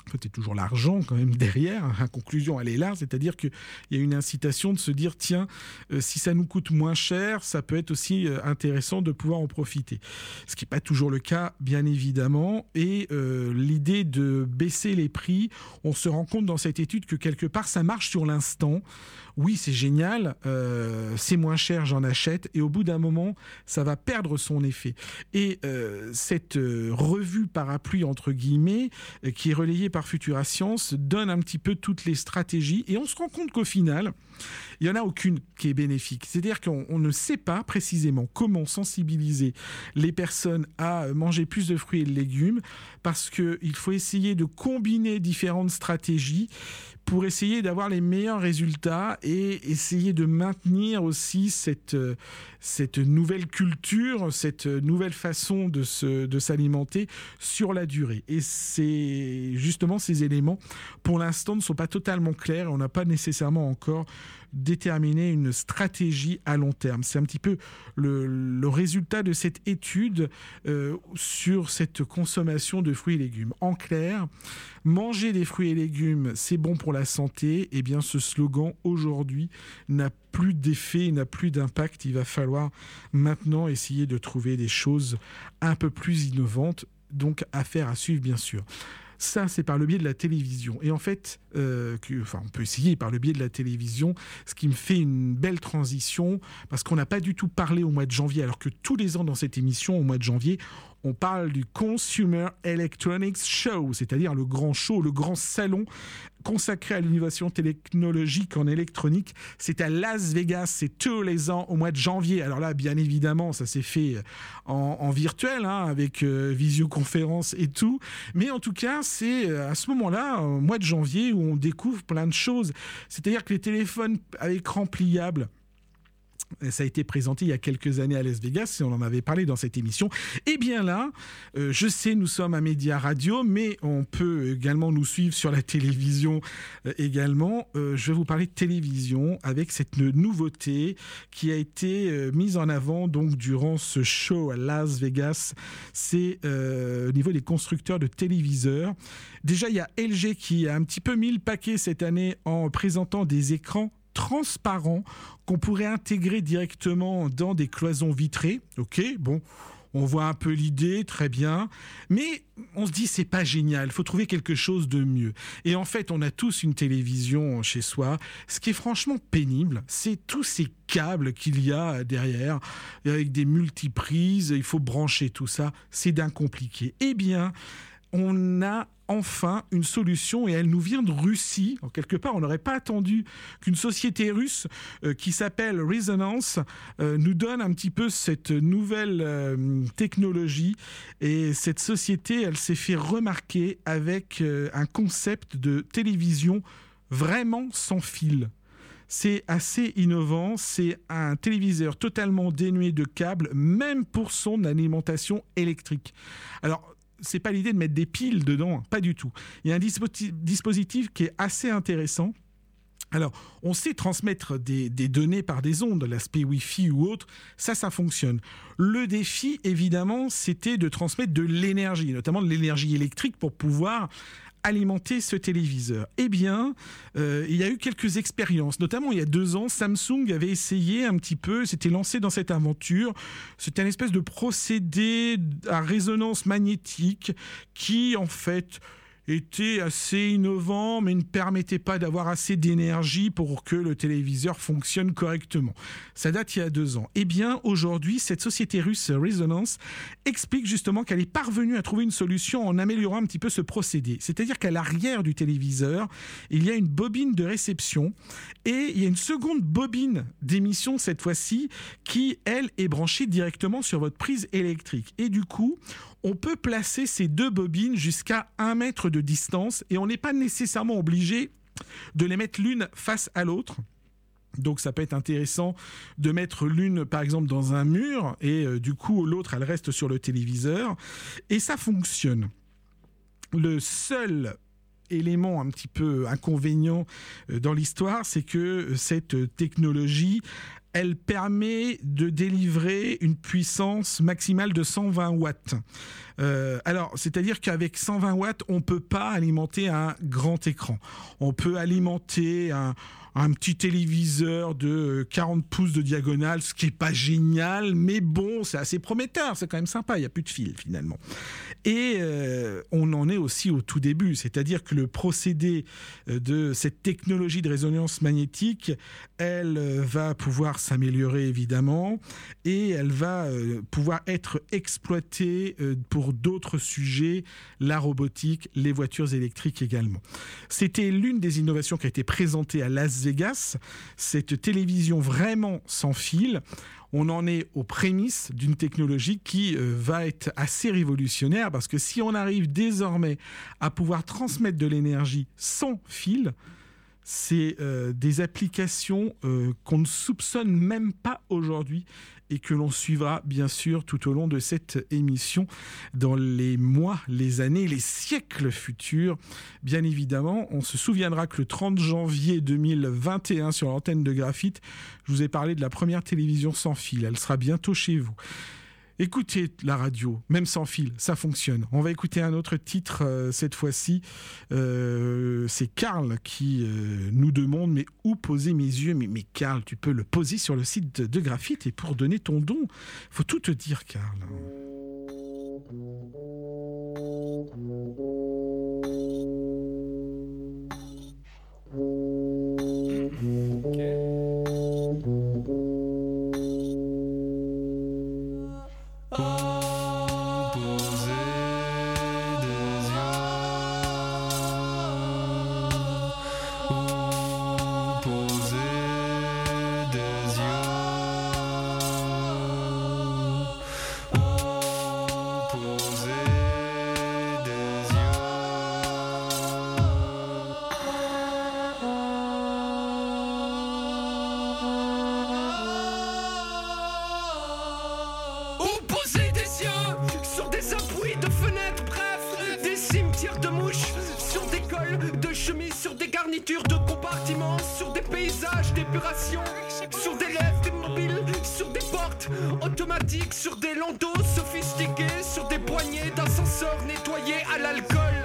En fait, c'est toujours l'argent quand même derrière. La conclusion, elle est là, c'est-à-dire qu'il y a une incitation de se dire, tiens, euh, si ça nous coûte moins cher, ça peut être aussi euh, intéressant de pouvoir en profiter. Ce qui n'est pas toujours le cas, bien évidemment. Et euh, l'idée de baisser les prix, on se rend compte dans cette étude que quelque part, ça marche sur l'instant. Oui, c'est génial, euh, c'est moins cher, j'en achète. Et au bout d'un moment, ça va perdre son effet. Et euh, cette euh, revue parapluie, entre guillemets, euh, qui est relayée par Futura Science, donne un petit peu toutes les stratégies. Et on se rend compte qu'au final, il n'y en a aucune qui est bénéfique. C'est-à-dire qu'on on ne sait pas précisément comment sensibiliser les personnes à manger plus de fruits et de légumes, parce qu'il faut essayer de combiner différentes stratégies pour essayer d'avoir les meilleurs résultats et essayer de maintenir aussi cette, cette nouvelle culture, cette nouvelle façon de, se, de s'alimenter sur la durée. Et c'est justement ces éléments, pour l'instant, ne sont pas totalement clairs. On n'a pas nécessairement encore déterminer une stratégie à long terme. C'est un petit peu le, le résultat de cette étude euh, sur cette consommation de fruits et légumes. En clair, manger des fruits et légumes, c'est bon pour la santé. Eh bien, ce slogan, aujourd'hui, n'a plus d'effet, n'a plus d'impact. Il va falloir maintenant essayer de trouver des choses un peu plus innovantes, donc affaire à suivre, bien sûr. Ça, c'est par le biais de la télévision. Et en fait, euh, que, enfin, on peut essayer par le biais de la télévision, ce qui me fait une belle transition, parce qu'on n'a pas du tout parlé au mois de janvier, alors que tous les ans dans cette émission, au mois de janvier, on parle du Consumer Electronics Show, c'est-à-dire le grand show, le grand salon consacré à l'innovation technologique en électronique. C'est à Las Vegas, c'est tous les ans au mois de janvier. Alors là, bien évidemment, ça s'est fait en, en virtuel, hein, avec euh, visioconférence et tout. Mais en tout cas, c'est à ce moment-là, au mois de janvier, où on découvre plein de choses. C'est-à-dire que les téléphones à écran pliable, ça a été présenté il y a quelques années à Las Vegas et on en avait parlé dans cette émission. Et bien là, euh, je sais, nous sommes à Média Radio, mais on peut également nous suivre sur la télévision euh, également. Euh, je vais vous parler de télévision avec cette nouveauté qui a été euh, mise en avant donc durant ce show à Las Vegas. C'est euh, au niveau des constructeurs de téléviseurs. Déjà, il y a L G qui a un petit peu mis le paquet cette année en présentant des écrans transparents qu'on pourrait intégrer directement dans des cloisons vitrées. Ok, bon, on voit un peu l'idée, très bien, mais on se dit c'est pas génial, il faut trouver quelque chose de mieux. Et en fait, on a tous une télévision chez soi. Ce qui est franchement pénible, c'est tous ces câbles qu'il y a derrière, avec des multiprises, il faut brancher tout ça, c'est d'un compliqué. Eh bien, on a enfin une solution et elle nous vient de Russie. En quelque part, on n'aurait pas attendu qu'une société russe euh, qui s'appelle Resonance euh, nous donne un petit peu cette nouvelle euh, technologie. Et cette société, elle s'est fait remarquer avec euh, un concept de télévision vraiment sans fil. C'est assez innovant, c'est un téléviseur totalement dénué de câbles, même pour son alimentation électrique. Alors, c'est pas l'idée de mettre des piles dedans, pas du tout. Il y a un dispositif, dispositif qui est assez intéressant. Alors, on sait transmettre des, des données par des ondes, l'aspect Wi-Fi ou autre, ça, ça fonctionne. Le défi, évidemment, c'était de transmettre de l'énergie, notamment de l'énergie électrique pour pouvoir alimenter ce téléviseur. Eh bien, euh, il y a eu quelques expériences, notamment il y a deux ans, Samsung avait essayé un petit peu, s'était lancé dans cette aventure. C'était une espèce de procédé à résonance magnétique qui, en fait, était assez innovant, mais ne permettait pas d'avoir assez d'énergie pour que le téléviseur fonctionne correctement. Ça date il y a deux ans. Eh bien, aujourd'hui, cette société russe Resonance explique justement qu'elle est parvenue à trouver une solution en améliorant un petit peu ce procédé. C'est-à-dire qu'à l'arrière du téléviseur, il y a une bobine de réception et il y a une seconde bobine d'émission, cette fois-ci, qui, elle, est branchée directement sur votre prise électrique. Et du coup, on peut placer ces deux bobines jusqu'à un mètre de distance et on n'est pas nécessairement obligé de les mettre l'une face à l'autre. Donc ça peut être intéressant de mettre l'une par exemple dans un mur et euh, du coup l'autre elle reste sur le téléviseur et ça fonctionne. Le seul élément un petit peu inconvénient dans l'histoire, c'est que cette technologie elle permet de délivrer une puissance maximale de cent vingt watts. Euh, alors, c'est-à-dire qu'avec cent vingt watts, on ne peut pas alimenter un grand écran. On peut alimenter un, un petit téléviseur de quarante pouces de diagonale, ce qui n'est pas génial, mais bon, c'est assez prometteur, c'est quand même sympa, il n'y a plus de fil finalement. Et euh, on en est aussi au tout début, c'est-à-dire que le procédé de cette technologie de résonance magnétique, elle va pouvoir s'améliorer évidemment, et elle va euh, pouvoir être exploitée euh, pour d'autres sujets, la robotique, les voitures électriques également. C'était l'une des innovations qui a été présentée à Las Vegas, cette télévision vraiment sans fil. On en est aux prémices d'une technologie qui euh, va être assez révolutionnaire, parce que si on arrive désormais à pouvoir transmettre de l'énergie sans fil, c'est euh, des applications euh, qu'on ne soupçonne même pas aujourd'hui et que l'on suivra bien sûr tout au long de cette émission dans les mois, les années, les siècles futurs. Bien évidemment, on se souviendra que le trente janvier deux mille vingt et un sur l'antenne de Graphite, je vous ai parlé de la première télévision sans fil. Elle sera bientôt chez vous. Écoutez la radio, même sans fil, ça fonctionne. On va écouter un autre titre euh, cette fois-ci. Euh, c'est Karl qui euh, nous demande mais où poser mes yeux. Mais, mais Karl, tu peux le poser sur le site de, de Graphite, et pour donner ton don, il faut tout te dire, Karl. De compartiments, sur des paysages d'épuration, sur des lèvres immobiles, sur des portes automatiques, sur des landaux sophistiqués, sur des poignées d'ascenseurs nettoyés à l'alcool,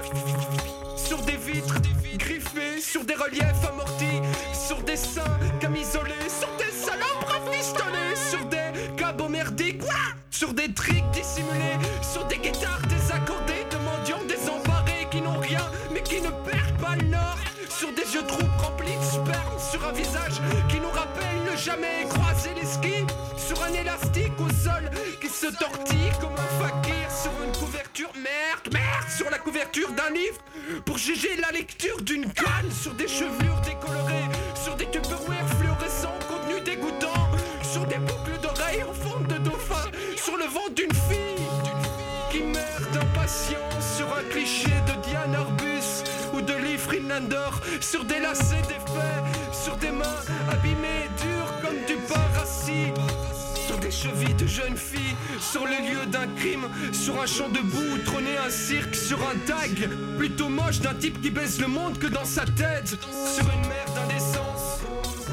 sur des vitres griffées, sur des reliefs amortis, sur des seins camisolés, sur des salopes rafistolées, sur des cabots merdiques, sur des tricks dissimulés, sur des guitares désaccordées de mendiants désemparés qui n'ont rien mais qui ne perdent pas le nord. Sur des yeux troupes remplis de sperme, sur un visage qui nous rappelle ne jamais croiser les skis, sur un élastique au sol qui se tortille comme un fakir, sur une couverture, merde, merde, sur la couverture d'un livre pour juger la lecture d'une canne, sur des chevelures décolorées, sur des tupperwares fluorescents, contenu dégoûtant, sur des boucles d'oreilles en forme de dauphin, sur le ventre d'une fille qui meurt d'impatience, sur un cliché de Diane Arbus ou de Lee Friedlander, sur des lacets défaits, sur des mains abîmées, dures comme du pain rassis, sur des chevilles de jeunes filles, sur le lieu d'un crime, sur un champ de boue, trôner un cirque, sur un tag plutôt moche d'un type qui baise le monde que dans sa tête, sur une mer d'indécence,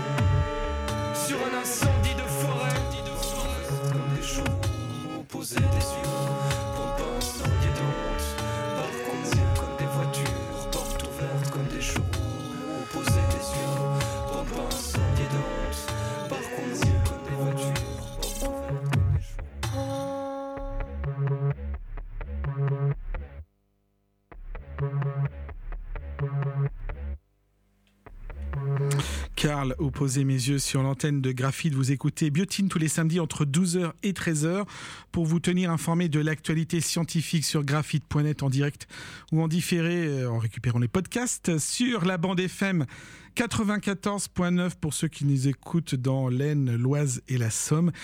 sur un incendie de forêt, comme des choux opposés des yeux, pour ne pas incendier de honte, par contre comme des voitures, portes ouvertes comme des choux opposés des yeux, pour ne pas incendier de honte, par contre comme des voitures, portes ouvertes comme des choux. Karl, où poser mes yeux sur l'antenne de Graphite. Vous écoutez Biotine tous les samedis entre douze heures et treize heures pour vous tenir informé de l'actualité scientifique sur graphite point net en direct ou en différé en récupérant les podcasts sur la bande F M quatre-vingt-quatorze neuf pour ceux qui nous écoutent dans l'Aisne, l'Oise et la Somme.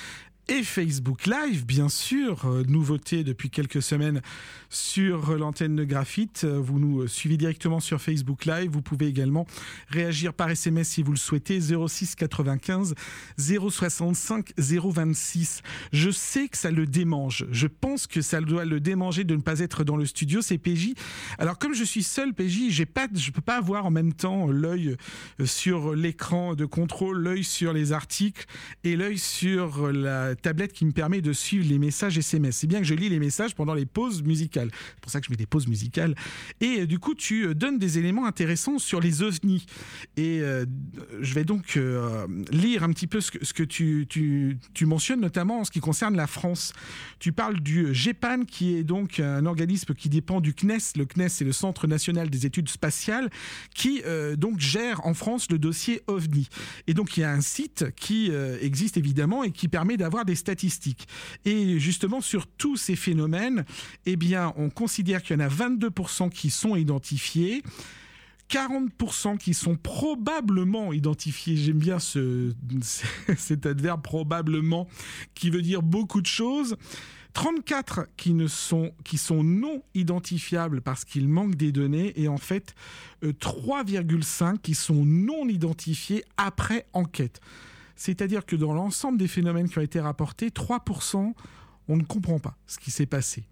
et Facebook Live, bien sûr. Euh, nouveauté depuis quelques semaines sur l'antenne de Graphite. Euh, vous nous suivez directement sur Facebook Live. Vous pouvez également réagir par S M S si vous le souhaitez. zéro six quatre-vingt-quinze zéro soixante-cinq zéro vingt-six. Je sais que ça le démange. Je pense que ça doit le démanger de ne pas être dans le studio. C'est P J. Alors, comme je suis seul, P J, j'ai pas, je peux pas avoir en même temps l'œil sur l'écran de contrôle, l'œil sur les articles et l'œil sur la tablette qui me permet de suivre les messages S M S. C'est bien que je lis les messages pendant les pauses musicales. C'est pour ça que je mets des pauses musicales. Et euh, du coup, tu euh, donnes des éléments intéressants sur les ovnis. Et euh, je vais donc euh, lire un petit peu ce que, ce que tu, tu, tu mentionnes, notamment en ce qui concerne la France. Tu parles du GEPAN, qui est donc un organisme qui dépend du C N E S. Le C N E S, c'est le Centre national des études spatiales, qui euh, donc gère en France le dossier OVNI. Et donc, il y a un site qui euh, existe évidemment et qui permet d'avoir des statistiques. Et justement, sur tous ces phénomènes, eh bien, on considère qu'il y en a vingt-deux pour cent qui sont identifiés, quarante pour cent qui sont probablement identifiés. J'aime bien ce, cet adverbe probablement qui veut dire beaucoup de choses. trente-quatre qui, ne sont, qui sont non identifiables parce qu'il manque des données et en fait euh, trois virgule cinq qui sont non identifiés après enquête. C'est-à-dire que dans l'ensemble des phénomènes qui ont été rapportés, trois pour cent, on ne comprend pas ce qui s'est passé.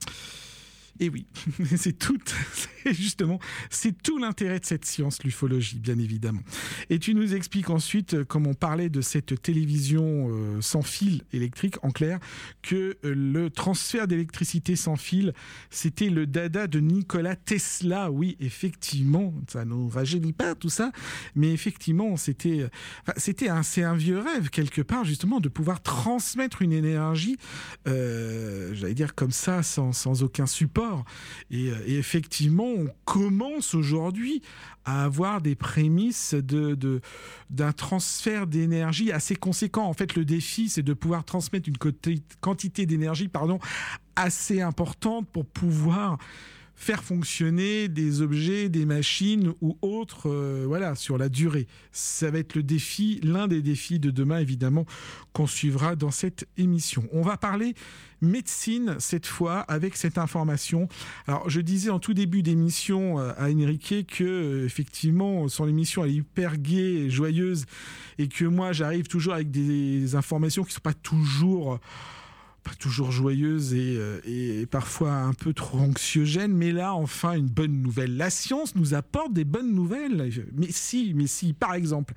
Et oui, c'est tout, c'est justement, c'est tout l'intérêt de cette science, l'ufologie, bien évidemment. Et tu nous expliques ensuite, comme on parlait de cette télévision euh, sans fil électrique, en clair, que euh, le transfert d'électricité sans fil, c'était le dada de Nikola Tesla. Oui, effectivement, ça ne nous rajeunit pas tout ça, mais effectivement, c'était, enfin, c'était un, c'est un vieux rêve quelque part, justement, de pouvoir transmettre une énergie, euh, j'allais dire comme ça, sans, sans aucun support. Et, et effectivement, on commence aujourd'hui à avoir des prémices de, de, d'un transfert d'énergie assez conséquent. En fait, le défi, c'est de pouvoir transmettre une quantité d'énergie pardon, assez importante pour pouvoir faire fonctionner des objets, des machines ou autres, euh, voilà, sur la durée. Ça va être le défi, l'un des défis de demain, évidemment, qu'on suivra dans cette émission. On va parler médecine, cette fois, avec cette information. Alors, je disais en tout début d'émission à Enrique que, euh, effectivement, son émission, elle est hyper gaie et joyeuse, et que moi, j'arrive toujours avec des informations qui ne sont pas toujours... pas toujours joyeuse et, euh, et parfois un peu trop anxiogène, mais là, enfin, une bonne nouvelle. La science nous apporte des bonnes nouvelles. Mais si, mais si, par exemple,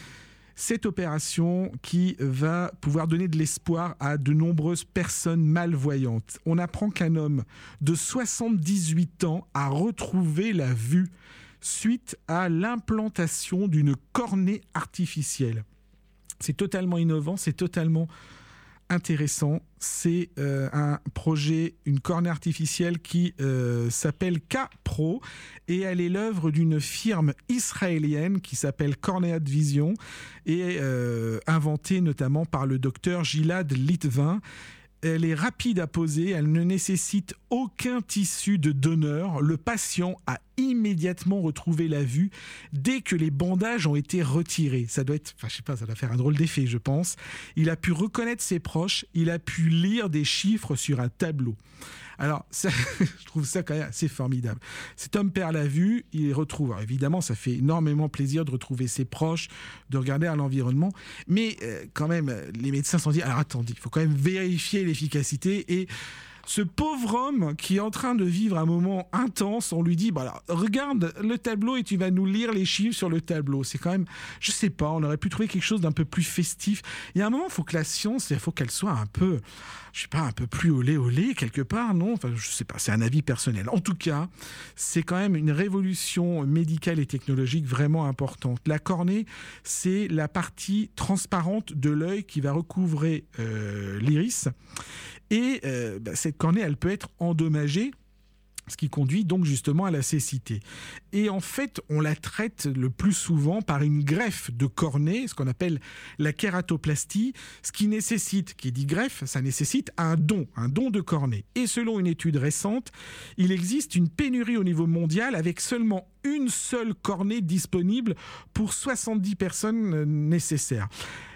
cette opération qui va pouvoir donner de l'espoir à de nombreuses personnes malvoyantes. On apprend qu'un homme de soixante-dix-huit ans a retrouvé la vue suite à l'implantation d'une cornée artificielle. C'est totalement innovant, c'est totalement intéressant. C'est euh, un projet, une cornée artificielle qui euh, s'appelle K-Pro et elle est l'œuvre d'une firme israélienne qui s'appelle Corneat Vision et euh, inventée notamment par le docteur Gilad Litvin. Elle est rapide à poser, elle ne nécessite aucun tissu de donneur. Le patient a immédiatement retrouvé la vue dès que les bandages ont été retirés. Ça doit être, enfin je sais pas, ça doit faire un drôle d'effet, je pense. Il a pu reconnaître ses proches, il a pu lire des chiffres sur un tableau. Alors, ça, je trouve ça quand même assez formidable. Cet homme perd la vue, il les retrouve. Alors, évidemment, ça fait énormément plaisir de retrouver ses proches, de regarder à l'environnement. Mais euh, quand même, les médecins se sont dit, alors attendez, il faut quand même vérifier l'efficacité. Et ce pauvre homme qui est en train de vivre un moment intense, on lui dit, bah alors, regarde le tableau et tu vas nous lire les chiffres sur le tableau. C'est quand même, je sais pas, on aurait pu trouver quelque chose d'un peu plus festif. Il y a un moment, il faut que la science, il faut qu'elle soit un peu, je sais pas, un peu plus olé olé quelque part, non? Enfin, je sais pas, c'est un avis personnel. En tout cas, c'est quand même une révolution médicale et technologique vraiment importante. La cornée, c'est la partie transparente de l'œil qui va recouvrer euh, l'iris. Et euh, bah, cette cornée, elle peut être endommagée, ce qui conduit donc justement à la cécité. Et en fait, on la traite le plus souvent par une greffe de cornée, ce qu'on appelle la kératoplastie, ce qui nécessite, qui dit greffe, ça nécessite un don, un don de cornée. Et selon une étude récente, il existe une pénurie au niveau mondial avec seulement une seule cornée disponible pour soixante-dix personnes nécessaires.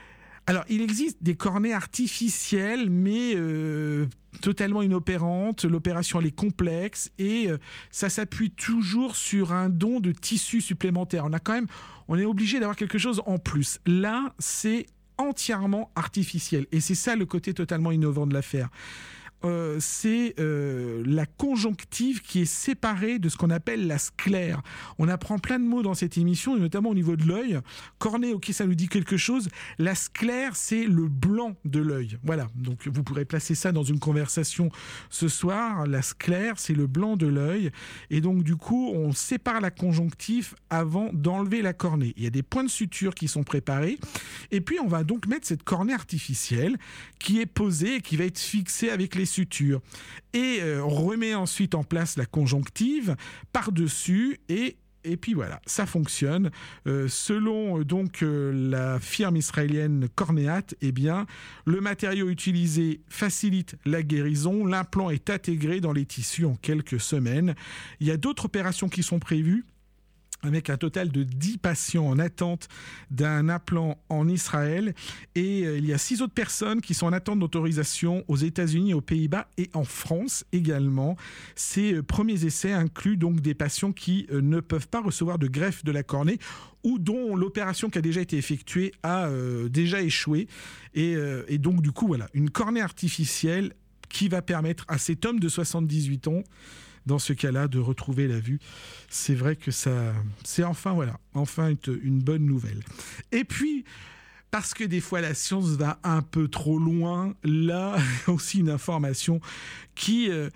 Alors, il existe des cornées artificielles, mais euh, totalement inopérantes. L'opération, elle est complexe et euh, ça s'appuie toujours sur un don de tissu supplémentaire. On a quand même, on est obligé d'avoir quelque chose en plus. Là, c'est entièrement artificiel et c'est ça le côté totalement innovant de l'affaire. Euh, c'est euh, la conjonctive qui est séparée de ce qu'on appelle la sclère. On apprend plein de mots dans cette émission, et notamment au niveau de l'œil. Cornée, ok, ça nous dit quelque chose. La sclère, c'est le blanc de l'œil. Voilà, donc vous pourrez placer ça dans une conversation ce soir. La sclère, c'est le blanc de l'œil. Et donc, du coup, on sépare la conjonctive avant d'enlever la cornée. Il y a des points de suture qui sont préparés. Et puis, on va donc mettre cette cornée artificielle qui est posée et qui va être fixée avec les sutures. Et euh, on remet ensuite en place la conjonctive par-dessus et Et puis voilà, ça fonctionne. Euh, selon euh, donc euh, la firme israélienne Cornéat, eh bien, le matériau utilisé facilite la guérison. L'implant est intégré dans les tissus en quelques semaines. Il y a d'autres opérations qui sont prévues, avec un total de dix patients en attente d'un implant en Israël. Et euh, il y a six autres personnes qui sont en attente d'autorisation aux États-Unis, aux Pays-Bas et en France également. Ces euh, premiers essais incluent donc des patients qui euh, ne peuvent pas recevoir de greffe de la cornée ou dont l'opération qui a déjà été effectuée a euh, déjà échoué. Et, euh, et donc, du coup, voilà, une cornée artificielle qui va permettre à cet homme de soixante-dix-huit ans, dans ce cas-là, de retrouver la vue. C'est vrai que ça, c'est enfin, voilà, enfin une, une bonne nouvelle. Et puis, parce que des fois la science va un peu trop loin, là, aussi une information qui, euh,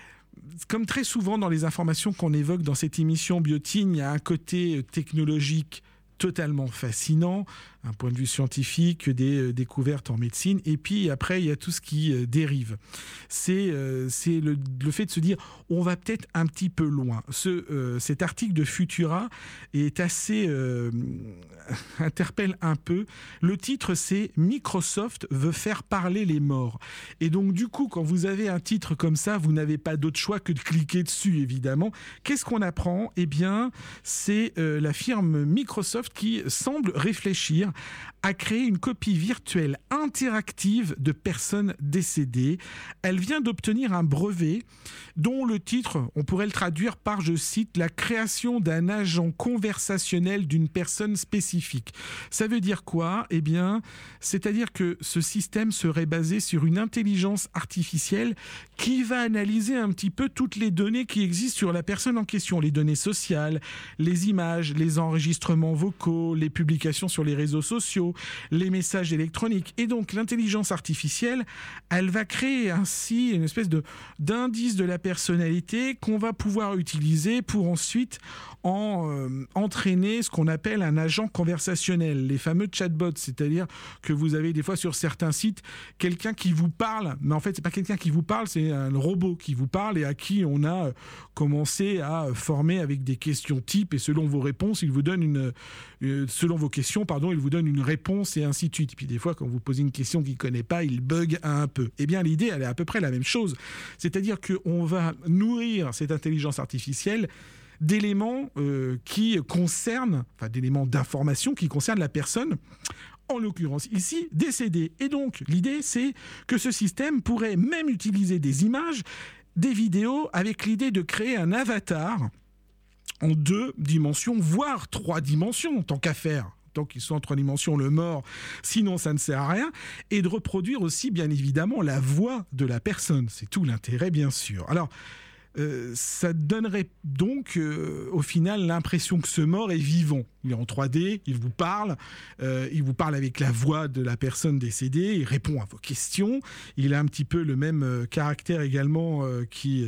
comme très souvent dans les informations qu'on évoque dans cette émission Biotine, il y a un côté technologique totalement fascinant, un point de vue scientifique, des euh, découvertes en médecine, et puis après il y a tout ce qui euh, dérive. C'est, euh, c'est le, le fait de se dire on va peut-être un petit peu loin. Ce, euh, cet article de Futura est assez euh, interpelle un peu. Le titre c'est Microsoft veut faire parler les morts. Et donc du coup quand vous avez un titre comme ça, vous n'avez pas d'autre choix que de cliquer dessus évidemment. Qu'est-ce qu'on apprend ? Eh bien c'est euh, la firme Microsoft qui semble réfléchir à créer une copie virtuelle interactive de personnes décédées. Elle vient d'obtenir un brevet dont le titre, on pourrait le traduire par, je cite, la création d'un agent conversationnel d'une personne spécifique. Ça veut dire quoi ? Eh bien, c'est-à-dire que ce système serait basé sur une intelligence artificielle qui va analyser un petit peu toutes les données qui existent sur la personne en question, les données sociales, les images, les enregistrements vocaux, les publications sur les réseaux sociaux, les messages électroniques. Et donc, l'intelligence artificielle, elle va créer ainsi une espèce de, d'indice de la personnalité qu'on va pouvoir utiliser pour ensuite en, euh, entraîner ce qu'on appelle un agent conversationnel, les fameux chatbots, c'est-à-dire que vous avez des fois sur certains sites quelqu'un qui vous parle, mais en fait, c'est pas quelqu'un qui vous parle, c'est un robot qui vous parle et à qui on a commencé à former avec des questions types et selon vos réponses, il vous donne une, euh, selon vos questions, pardon, il vous donne une réponse et ainsi de suite. Et puis des fois, quand vous posez une question qu'il ne connaît pas, il bug un peu. Eh bien, l'idée, elle est à peu près la même chose. C'est-à-dire qu'on va nourrir cette intelligence artificielle d'éléments euh, qui concernent, enfin d'éléments d'information qui concernent la personne, en l'occurrence ici, décédée. Et donc, l'idée, c'est que ce système pourrait même utiliser des images, des vidéos, avec l'idée de créer un avatar en deux dimensions, voire trois dimensions, tant qu'à faire. Tant qu'ils sont en trois dimensions, le mort, sinon ça ne sert à rien, et de reproduire aussi, bien évidemment, la voix de la personne. C'est tout l'intérêt, bien sûr. Alors, euh, ça donnerait donc, euh, au final, l'impression que ce mort est vivant. Il est en trois D, il vous parle, euh, il vous parle avec la voix de la personne décédée, il répond à vos questions, il a un petit peu le même euh, caractère également euh, qui... Euh,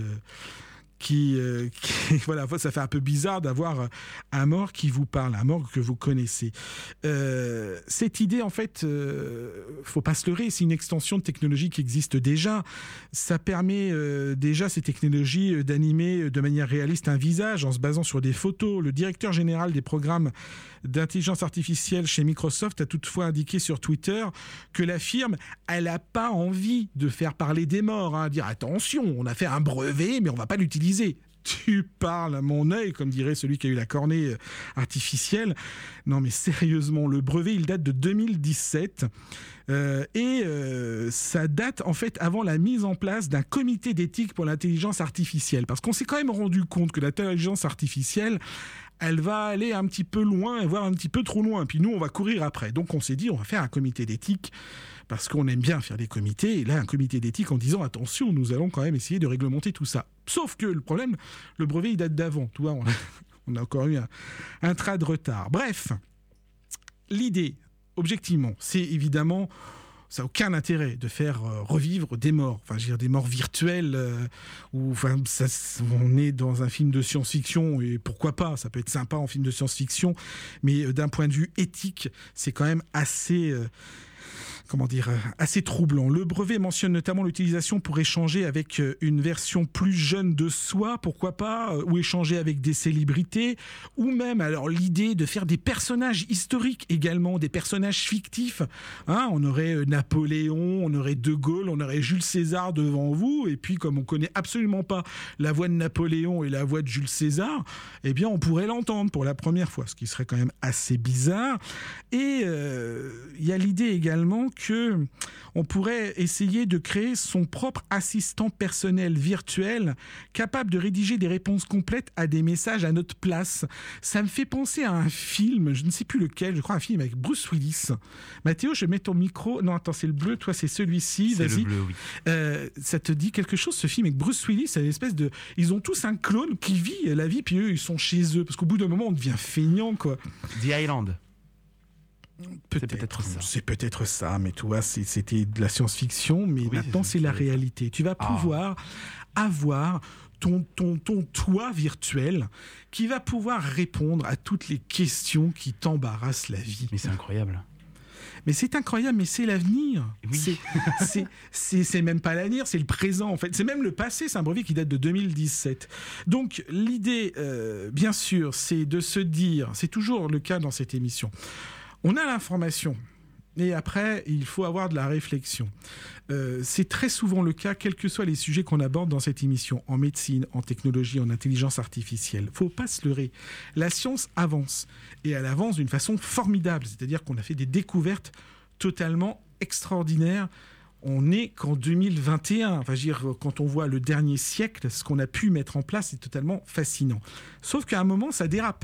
Qui, euh, qui, voilà, ça fait un peu bizarre d'avoir un mort qui vous parle, un mort que vous connaissez. Euh, cette idée, en fait, euh, faut pas se leurrer, c'est une extension de technologie qui existe déjà. Ça permet euh, déjà, ces technologies, d'animer de manière réaliste un visage en se basant sur des photos. Le directeur général des programmes d'intelligence artificielle chez Microsoft a toutefois indiqué sur Twitter que la firme, elle n'a pas envie de faire parler des morts, hein, dire attention, on a fait un brevet, mais on va pas l'utiliser. tu parles à mon œil, comme dirait celui qui a eu la cornée artificielle. Non mais sérieusement, le brevet il date de deux mille dix-sept euh, et euh, ça date en fait avant la mise en place d'un comité d'éthique pour l'intelligence artificielle, parce qu'on s'est quand même rendu compte que l'intelligence artificielle, elle va aller un petit peu loin, voire un petit peu trop loin, puis nous on va courir après. Donc on s'est dit on va faire un comité d'éthique, parce qu'on aime bien faire des comités, et là un comité d'éthique en disant attention, nous allons quand même essayer de réglementer tout ça. Sauf que le problème, le brevet il date d'avant, tu vois, on a, on a encore eu un, un train de retard. Bref, l'idée, objectivement, c'est évidemment, ça n'a aucun intérêt de faire euh, revivre des morts, enfin je veux dire des morts virtuelles, euh, ou enfin ça, on est dans un film de science-fiction, et pourquoi pas, ça peut être sympa en film de science-fiction, mais euh, d'un point de vue éthique, c'est quand même assez... Euh, comment dire, assez troublant. Le brevet mentionne notamment l'utilisation pour échanger avec une version plus jeune de soi, pourquoi pas, ou échanger avec des célébrités, ou même alors l'idée de faire des personnages historiques également, des personnages fictifs. Hein, on aurait Napoléon, on aurait De Gaulle, on aurait Jules César devant vous, et puis comme on connaît absolument pas la voix de Napoléon et la voix de Jules César, eh bien on pourrait l'entendre pour la première fois, ce qui serait quand même assez bizarre. Et il euh, y a l'idée également que on pourrait essayer de créer son propre assistant personnel virtuel capable de rédiger des réponses complètes à des messages à notre place. Ça me fait penser à un film, je ne sais plus lequel, je crois un film avec Bruce Willis. Mathéo, je mets ton micro. Non, attends, c'est le bleu, toi c'est celui-ci. C'est Vas-y. le bleu, oui. Euh, ça te dit quelque chose, ce film avec Bruce Willis? C'est une espèce de... Ils ont tous un clone qui vit la vie, puis eux, ils sont chez eux. Parce qu'au bout d'un moment, on devient feignant, quoi. The Island. Peut-être, c'est peut-être ça. C'est peut-être ça, mais tu vois, c'est, c'était de la science-fiction, mais oui, maintenant c'est, c'est la réalité. Tu vas pouvoir ah. avoir ton, ton, ton toi virtuel qui va pouvoir répondre à toutes les questions qui t'embarrassent la vie. Mais c'est incroyable. Mais c'est incroyable, mais c'est l'avenir. Oui. C'est, c'est, c'est, c'est même pas l'avenir, c'est le présent en fait. C'est même le passé, c'est un brevet qui date de deux mille dix-sept. Donc l'idée, euh, bien sûr, c'est de se dire, c'est toujours le cas dans cette émission, on a l'information, et après, il faut avoir de la réflexion. Euh, c'est très souvent le cas, quels que soient les sujets qu'on aborde dans cette émission, en médecine, en technologie, en intelligence artificielle. Il ne faut pas se leurrer. La science avance, et elle avance d'une façon formidable, c'est-à-dire qu'on a fait des découvertes totalement extraordinaires. On n'est qu'en deux mille vingt et un. Enfin, je veux dire, quand on voit le dernier siècle, ce qu'on a pu mettre en place, c'est totalement fascinant. Sauf qu'à un moment, ça dérape.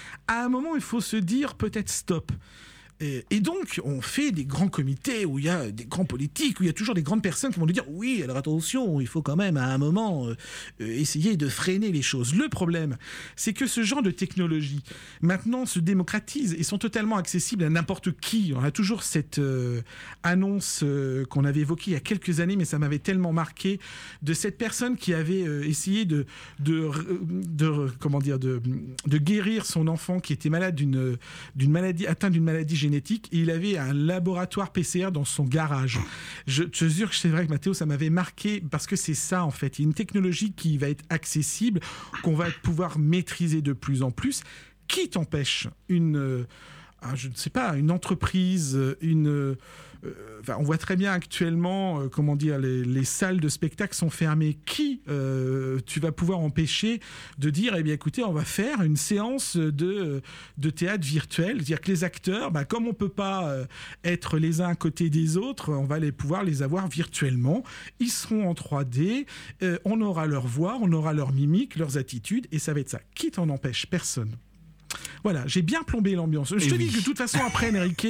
À un moment, il faut se dire peut-être stop. Et, et donc, on fait des grands comités où il y a des grands politiques, où il y a toujours des grandes personnes qui vont nous dire « Oui, alors attention, il faut quand même à un moment euh, essayer de freiner les choses. » Le problème, c'est que ce genre de technologie, maintenant, se démocratise et sont totalement accessibles à n'importe qui. On a toujours cette euh, annonce euh, qu'on avait évoquée il y a quelques années, mais ça m'avait tellement marqué, de cette personne qui avait euh, essayé de, de, de, comment dire, de, de guérir son enfant qui était malade d'une, d'une maladie, atteint d'une maladie génétique. Génétique, et il avait un laboratoire P C R dans son garage. Je te jure que c'est vrai que Mathéo, ça m'avait marqué parce que c'est ça en fait. Il y a une technologie qui va être accessible, qu'on va pouvoir maîtriser de plus en plus. Qui t'empêche une, euh, je ne sais pas, une entreprise, une euh, Enfin, on voit très bien actuellement, euh, comment dire, les, les salles de spectacle sont fermées. Qui euh, tu vas pouvoir empêcher de dire, eh bien, écoutez, on va faire une séance de, de théâtre virtuel, c'est-à-dire que les acteurs, bah, comme on peut pas euh, être les uns à côté des autres, on va les pouvoir les avoir virtuellement. Ils seront en trois D, euh, on aura leur voix, on aura leur mimique, leurs attitudes, et ça va être ça. Qui t'en empêche? Personne. Voilà, j'ai bien plombé l'ambiance. Je et te oui. dis que de toute façon, après Enrique,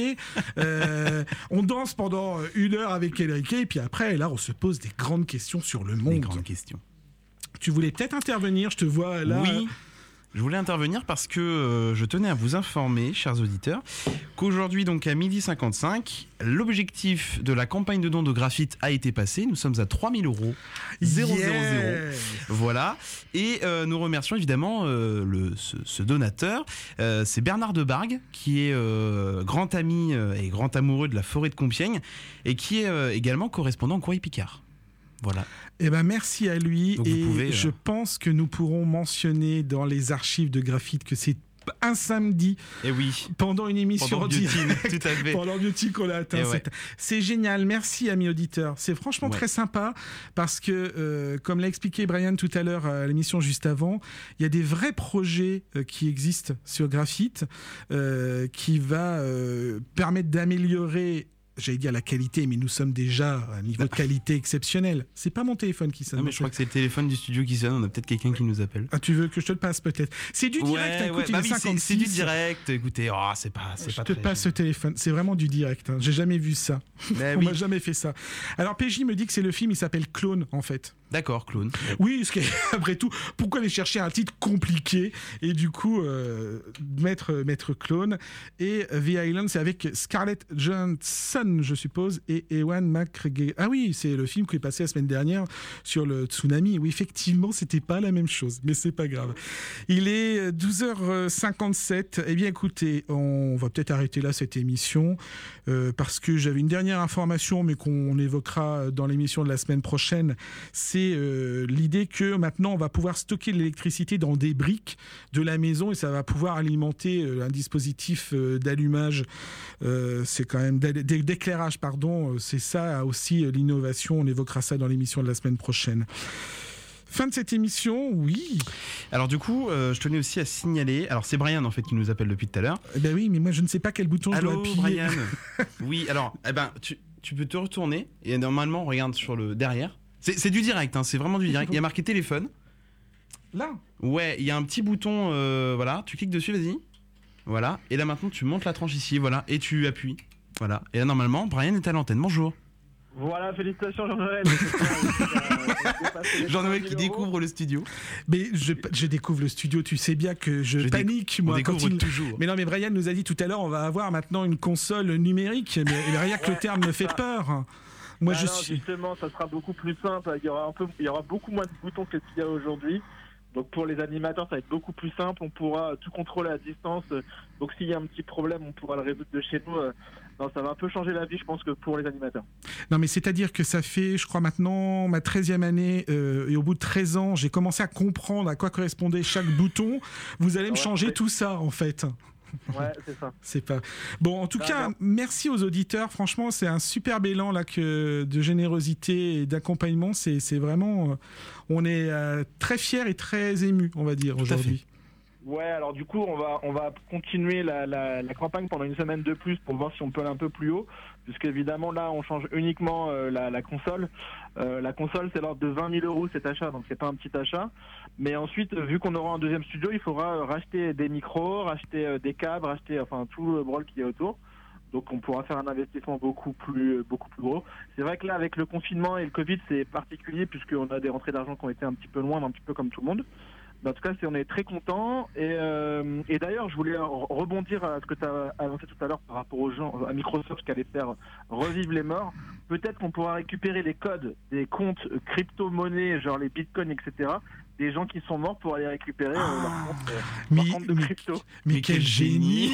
euh, on danse pendant une heure avec Enrique, et puis après, là, on se pose des grandes questions sur le monde. Des grandes questions. Tu voulais peut-être intervenir, je te vois là. Oui, je voulais intervenir parce que euh, je tenais à vous informer, chers auditeurs, qu'aujourd'hui, donc à midi cinquante-cinq, l'objectif de la campagne de dons de graphite a été passé. Nous sommes à trois mille euros. zéro zéro zéro. Voilà. Et euh, nous remercions évidemment euh, le, ce, ce donateur. Euh, c'est Bernard Debargue, qui est euh, grand ami euh, et grand amoureux de la forêt de Compiègne et qui est euh, également correspondant au Courrier Picard. Voilà. Eh ben merci à lui. Donc et vous pouvez, je euh... pense que nous pourrons mentionner dans les archives de graphite que c'est un samedi. Et oui. Pendant une émission Pendant Biotine, tout à fait. Pendant Biotine qu'on a atteint. Ouais. C'est génial. Merci, amis auditeurs. C'est franchement ouais. très sympa parce que, euh, comme l'a expliqué Brian tout à l'heure à l'émission juste avant, il y a des vrais projets euh, qui existent sur Graphite euh, qui va euh, permettre d'améliorer. J'allais dire la qualité, mais nous sommes déjà à un niveau de qualité exceptionnel. C'est pas mon téléphone qui sonne. Non, mais je crois que c'est le téléphone du studio qui sonne. On a peut-être quelqu'un qui nous appelle. Ah, tu veux que je te le passe peut-être? C'est du direct. Ouais, écoute, ouais, il bah est oui, cinquante-six. C'est, c'est du direct. Écoutez, oh, c'est pas, c'est je pas te très... passe ce téléphone. C'est vraiment du direct. Hein. J'ai jamais vu ça. Bah, On oui. m'a jamais fait ça. Alors P J me dit que c'est le film. Il s'appelle Clone en fait. D'accord, Clone. Oui, parce qu'après tout, pourquoi aller chercher un titre compliqué et du coup euh, mettre mettre Clone et The Island, c'est avec Scarlett Johansson, je suppose, et Ewan McGregor. Ah oui, c'est le film qui est passé la semaine dernière sur le tsunami. Oui, effectivement, c'était pas la même chose, mais c'est pas grave. Il est douze heures cinquante-sept. Eh bien, écoutez, on va peut-être arrêter là cette émission euh, parce que j'avais une dernière information, mais qu'on évoquera dans l'émission de la semaine prochaine. C'est Euh, l'idée que maintenant on va pouvoir stocker de l'électricité dans des briques de la maison et ça va pouvoir alimenter euh, un dispositif euh, d'allumage, euh, c'est quand même d'éclairage, pardon, c'est ça aussi euh, l'innovation, on évoquera ça dans l'émission de la semaine prochaine. Fin de cette émission, oui. Alors du coup, euh, je tenais aussi à signaler, alors c'est Brian en fait qui nous appelle depuis tout à l'heure. Eh ben oui, mais moi je ne sais pas quel bouton Allô, je dois appuyer. Brian. Oui, alors, eh ben, tu, tu peux te retourner et normalement, regarde sur le derrière. C'est, c'est du direct, hein, c'est vraiment du direct. Il y a marqué téléphone. Là. Ouais, il y a un petit bouton, euh, voilà, tu cliques dessus, vas-y. Voilà, et là maintenant tu montes la tranche ici, voilà, et tu appuies. Voilà, et là normalement, Brian est à l'antenne, bonjour. Voilà, félicitations Jean-Noël. Jean-Noël qui découvre le studio. Mais je, je découvre le studio, tu sais bien que je, je panique, déc- moi. On découvre quand il... toujours. Mais non, mais Brian nous a dit tout à l'heure, on va avoir maintenant une console numérique. Mais rien que le terme me fait peur. Moi, ah je non, suis... Justement, ça sera beaucoup plus simple. Il y aura un peu, il y aura beaucoup moins de boutons que ce qu'il y a aujourd'hui. Donc pour les animateurs, ça va être beaucoup plus simple. On pourra tout contrôler à distance. Donc s'il y a un petit problème, on pourra le résoudre de chez nous. Non, ça va un peu changer la vie, je pense, que pour les animateurs. Non, mais c'est-à-dire que ça fait, je crois maintenant, ma treizième année, euh, et au bout de treize ans, j'ai commencé à comprendre à quoi correspondait chaque bouton. Vous allez me ouais, changer ouais. tout ça, en fait. Ouais, c'est ça. C'est pas bon. En tout bah, cas, non. merci aux auditeurs. Franchement, c'est un super élan là que de générosité et d'accompagnement. C'est, c'est vraiment, euh, on est euh, très fiers et très émus, on va dire, tout aujourd'hui. Ouais, alors du coup, on va on va continuer la, la, la campagne pendant une semaine de plus pour voir si on peut aller un peu plus haut, puisque évidemment là, on change uniquement euh, la, la console. Euh, la console, c'est l'ordre de vingt mille euros cet achat, donc c'est pas un petit achat. Mais ensuite, vu qu'on aura un deuxième studio, il faudra racheter des micros, racheter euh, des câbles, racheter enfin tout le brol qu'il y a autour. Donc on pourra faire un investissement beaucoup plus beaucoup plus gros. C'est vrai que là, avec le confinement et le Covid, c'est particulier puisqu'on a des rentrées d'argent qui ont été un petit peu loin, un petit peu comme tout le monde. En tout cas, c'est, on est très contents. Et, euh, et d'ailleurs, je voulais rebondir à ce que tu as annoncé tout à l'heure par rapport aux gens, à Microsoft qui allait faire revivre les morts. Peut-être qu'on pourra récupérer les codes des comptes crypto-monnaies, genre les bitcoins, et cetera, des gens qui sont morts pour aller récupérer ah, euh, leur compte, euh, mais, leur compte de mais, crypto. Mais, mais quel génie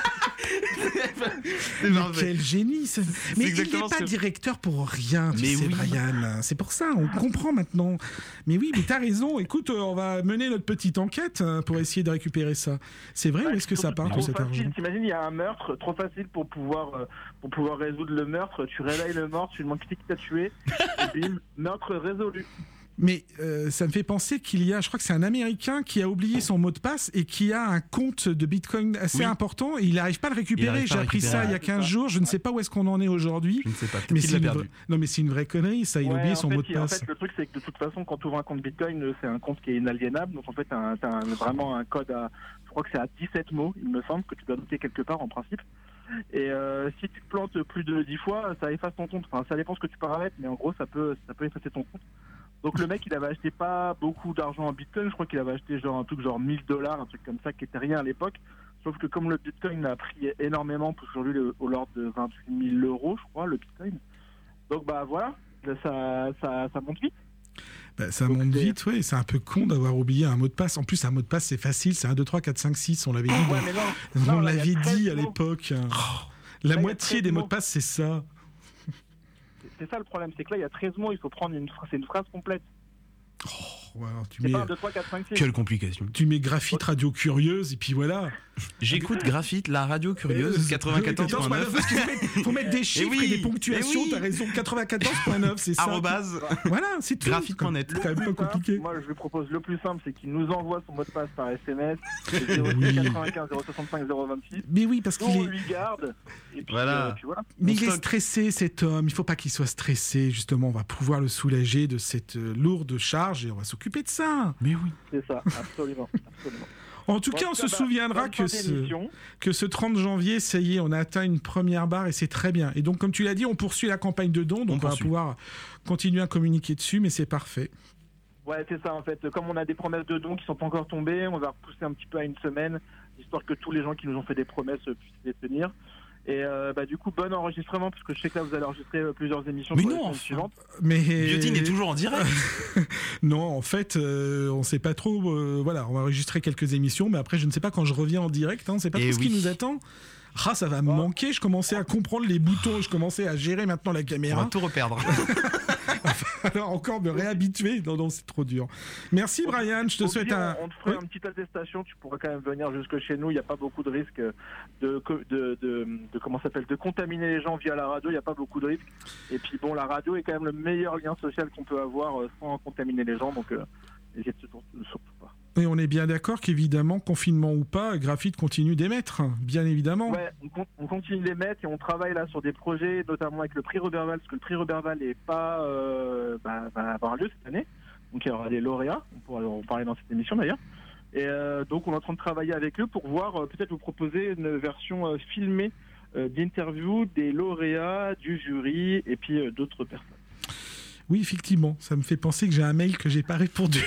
Mais quel génie ce... Mais il n'est pas que... directeur pour rien, tu mais sais, oui. Brian. C'est pour ça, on comprend maintenant. Mais oui, mais t'as raison. Écoute, on va mener notre petite enquête pour essayer de récupérer ça. C'est vrai, ouais, ou est-ce que ça part tout cet argent ? T'imagines, il y a un meurtre, trop facile pour pouvoir, euh, pour pouvoir résoudre le meurtre. Tu réveilles le mort, tu lui demandes qui t'a tué, et bim, meurtre résolu. Mais euh, ça me fait penser qu'il y a, je crois que c'est un Américain qui a oublié son mot de passe et qui a un compte de Bitcoin assez oui. important et il n'arrive pas à le récupérer. J'ai appris ça il y a quinze jours. Je ne sais pas où est-ce qu'on en est aujourd'hui. Je ne sais pas. Mais c'est une... Non, mais c'est une vraie connerie. Ça, il ouais, a oublié son fait, mot de passe. En fait, le truc, c'est que de toute façon, quand tu ouvres un compte Bitcoin, c'est un compte qui est inaliénable. Donc en fait, tu as vraiment un code à, je crois que c'est à dix-sept mots, il me semble, que tu dois noter quelque part en principe. Et euh, si tu te plantes plus de dix fois, ça efface ton compte. Enfin, ça dépend ce que tu paramètres, mais en gros, ça peut, ça peut effacer ton compte. Donc le mec, il avait acheté pas beaucoup d'argent en Bitcoin. Je crois qu'il avait acheté genre un truc genre mille dollars, un truc comme ça, qui était rien à l'époque. Sauf que comme le Bitcoin a pris énormément, pour aujourd'hui au l'ordre de vingt-huit mille euros, je crois, le Bitcoin. Donc bah voilà, ça, ça, ça monte vite. Bah, ça Donc, monte c'est... vite, oui. C'est un peu con d'avoir oublié un mot de passe. En plus, un mot de passe, c'est facile. C'est un, deux, trois, quatre, cinq, six. On l'avait dit. Ouais, mais non. On non, l'avait dit à mots. l'époque. Oh, la là, moitié des mots de passe, c'est ça. C'est ça le problème. C'est que là, il y a treize mots. Il faut prendre une, c'est une phrase complète. Oh. Oh, alors, tu C'est mets, pas un, deux, trois, quatre, cinq, six. Quelle complication. tu mets Graphite Radio Curieuse et puis voilà. J'écoute Graphite, la radio curieuse, quatre-vingt-quatorze point neuf. Parce qu'il faut mettre, faut mettre des chiffres et, oui, des ponctuations. eh oui. T'as raison, quatre-vingt-quatorze point neuf, c'est ça. Arrobase. Voilà, c'est tout. Graphite point net. C'est quand même pas compliqué. Moi, je lui propose le plus simple, c'est qu'il nous envoie son mot de passe par S M S. C'est zéro Oui. quatre-vingt-quinze zéro soixante-cinq zéro vingt-six. Mais oui, parce Nous, qu'il on est. lui garde. Et puis, Voilà. euh, puis voilà. Mais On il est stocke. stressé, cet homme. Il faut pas qu'il soit stressé. Justement, on va pouvoir le soulager de cette euh, lourde charge et on va s'occuper de ça. Mais oui. C'est ça, absolument. absolument. En tout Bon, cas, en on tout se cas, bah, souviendra bonne que fin ce, d'émission. que ce trente janvier, ça y est, on a atteint une première barre et c'est très bien. Et donc, comme tu l'as dit, on poursuit la campagne de dons. Donc, On on, va poursuit. pouvoir continuer à communiquer dessus, mais c'est parfait. Ouais, c'est ça en fait. Comme on a des promesses de dons qui sont pas encore tombées, on va repousser un petit peu à une semaine, histoire que tous les gens qui nous ont fait des promesses euh, puissent les tenir. Et euh, bah, du coup, bon enregistrement, parce que je sais que là, vous allez enregistrer euh, plusieurs émissions Mais pour non, les semaines enfin. suivantes. Mais Biotine est toujours en direct. non, en fait, euh, on sait pas trop. euh, voilà, on va enregistrer quelques émissions, mais après, je ne sais pas quand je reviens en direct. Hein, on sait pas Eh trop ce qui oui. nous attend. Ah, ça va me manquer. Je commençais à comprendre les boutons, je commençais à gérer maintenant la On va caméra. tout reperdre. Alors encore me réhabituer. Non, non, c'est trop dur. Merci Brian. Je te Au souhaite pire, un. On te ferait Oui. une petite attestation, tu pourrais quand même venir jusque chez nous, il n'y a pas beaucoup de risques de, de, de, de, de comment ça s'appelle, de contaminer les gens via la radio, il n'y a pas beaucoup de risques. Et puis bon, la radio est quand même le meilleur lien social qu'on peut avoir euh, sans contaminer les gens, donc euh, n'hésitez surtout, surtout pas. Et on est bien d'accord qu'évidemment, confinement ou pas, Graphite continue d'émettre, bien évidemment. Ouais, on, con- on continue de les mettre et on travaille là sur des projets, notamment avec le prix Roberval, parce que le prix Roberval n'est pas euh, bah, va avoir lieu cette année. Donc il y aura des lauréats, on pourra en parler dans cette émission d'ailleurs. Et euh, donc on est en train de travailler avec eux pour voir, euh, peut-être vous proposer une version euh, filmée euh, d'interview des lauréats, du jury et puis euh, d'autres personnes. Oui, effectivement, ça me fait penser que j'ai un mail que j'ai pas répondu.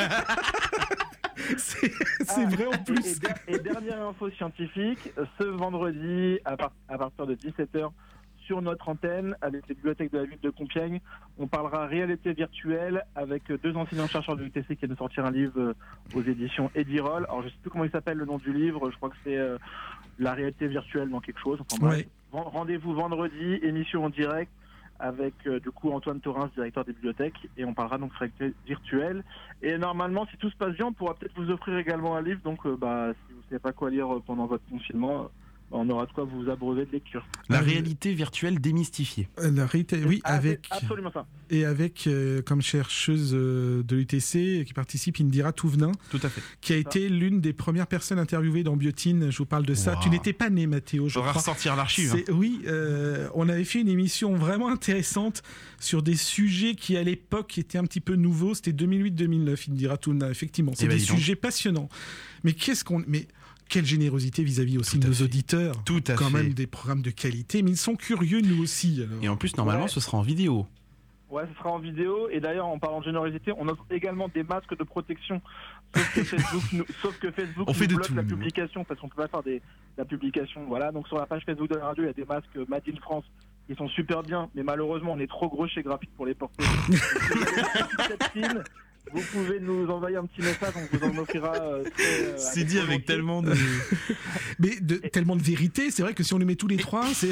c'est c'est Ah, vrai en Et, plus. et der- et dernière info scientifique, ce vendredi à, par- à partir de dix-sept heures sur notre antenne avec les bibliothèques de la ville de Compiègne, on parlera réalité virtuelle avec deux enseignants-chercheurs de l'U T C qui viennent de sortir un livre euh, aux éditions Edirol. Alors je sais plus comment il s'appelle le nom du livre, je crois que c'est euh, la réalité virtuelle dans quelque chose. Enfin, bref. Ouais. Ven- Rendez-vous vendredi, émission en direct avec euh, du coup Antoine Torrens, directeur des bibliothèques, et on parlera donc de réalité virtuelle. Et normalement, si tout se passe bien, on pourra peut-être vous offrir également un livre. Donc, euh, bah, si vous ne savez pas quoi lire euh, pendant votre confinement, euh, bah, on aura de quoi vous abreuver de lecture. La Euh, réalité virtuelle démystifiée. Euh, La réalité, oui, Ah, avec c'est absolument ça. et avec euh, comme chercheuse euh, de l'U T C qui participe Indira Touvenin, Tout à fait. qui a été l'une des premières personnes interviewées dans Biotine. Je vous parle de ça. Wow. Tu n'étais pas né, Mathéo, je Faudra crois. ressortir l'archive. hein. C'est- Oui, euh, on avait fait une émission vraiment intéressante sur des sujets qui, à l'époque, étaient un petit peu nouveaux. C'était deux mille huit deux mille neuf, Indira Touvenin, effectivement. C'est Eh ben, des dis donc. sujets passionnants. Mais qu'est-ce qu'on... Mais quelle générosité vis-à-vis aussi Tout de à nos fait. auditeurs. Tout à Quand fait. même des programmes de qualité, mais ils sont curieux, nous aussi. alors. Et en plus, normalement, Ouais. ce sera en vidéo. Ouais, ce sera en vidéo. Et d'ailleurs, en parlant de générosité, on offre également des masques de protection. Sauf que Facebook, nous, sauf que Facebook On fait nous de bloque tout, la nous. publication parce qu'on peut pas faire des, la publication. Voilà. Donc sur la page Facebook de la radio, il y a des masques Made in France qui sont super bien, mais malheureusement, on est trop gros chez Graphite pour les porter. Donc, si vous avez cette fine, vous pouvez nous envoyer un petit message, on vous en offrira. euh, très, euh, C'est dit avec volonté. tellement de. Mais de, tellement de vérité, c'est vrai que si on les met tous les trois, c'est...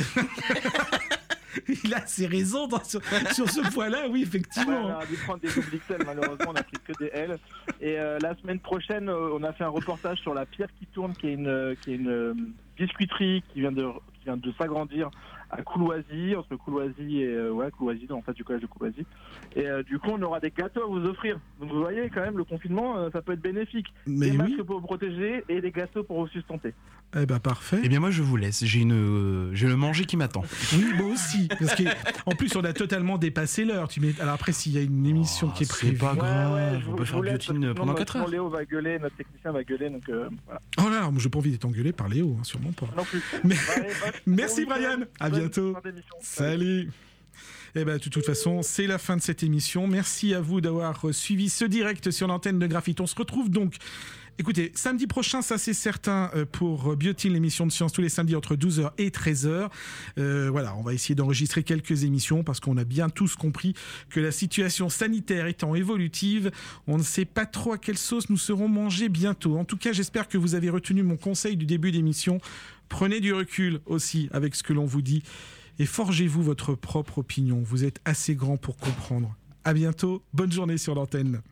Il a ses raisons dans ce- sur ce point-là, oui, Ouais, effectivement. on a dû prendre des double X L, malheureusement, on a pris que des L. Et euh, la semaine prochaine, euh, on a fait un reportage sur la Pierre qui tourne, qui est une, euh, qui est une euh, biscuiterie qui vient de, qui vient de s'agrandir à Couloisy, entre Couloisy et euh, ouais, Couloisy, en fait, du collège de Couloisy. Et euh, du coup, on aura des gâteaux à vous offrir. Donc vous voyez, quand même, le confinement, euh, ça peut être bénéfique. Mais des oui, masques pour vous protéger et des gâteaux pour vous sustenter. eh ben parfait. Eh bien, moi, je vous laisse. J'ai une, euh, j'ai le manger qui m'attend. Oui, moi aussi. Parce que, en plus, on a totalement dépassé l'heure. Tu mets... Alors après, s'il y a une émission Oh, qui est c'est prévue... pas grave. je on vous- peut je faire vous laisse, Biotine parce que pendant sinon, quatre heures. sinon Léo va gueuler, notre technicien va gueuler, donc euh, voilà. Oh là, là, je n'ai pas envie d'être engueulé par Léo, hein, sûrement pas. Non plus. Mais- Allez, bonne- Merci, bon week-end, Brian. À bonne bientôt. fin d'émission. Salut. Eh ben, de toute façon, c'est la fin de cette émission. Merci à vous d'avoir euh, suivi ce direct sur l'antenne de Graphite. On se retrouve donc, écoutez, samedi prochain, ça c'est certain, euh, pour Biotine, l'émission de science tous les samedis entre douze heures et treize heures. Euh, voilà, on va essayer d'enregistrer quelques émissions parce qu'on a bien tous compris que la situation sanitaire étant évolutive, on ne sait pas trop à quelle sauce nous serons mangés bientôt. En tout cas, j'espère que vous avez retenu mon conseil du début d'émission. Prenez du recul aussi avec ce que l'on vous dit et forgez-vous votre propre opinion. Vous êtes assez grand pour comprendre. À bientôt, bonne journée sur l'antenne.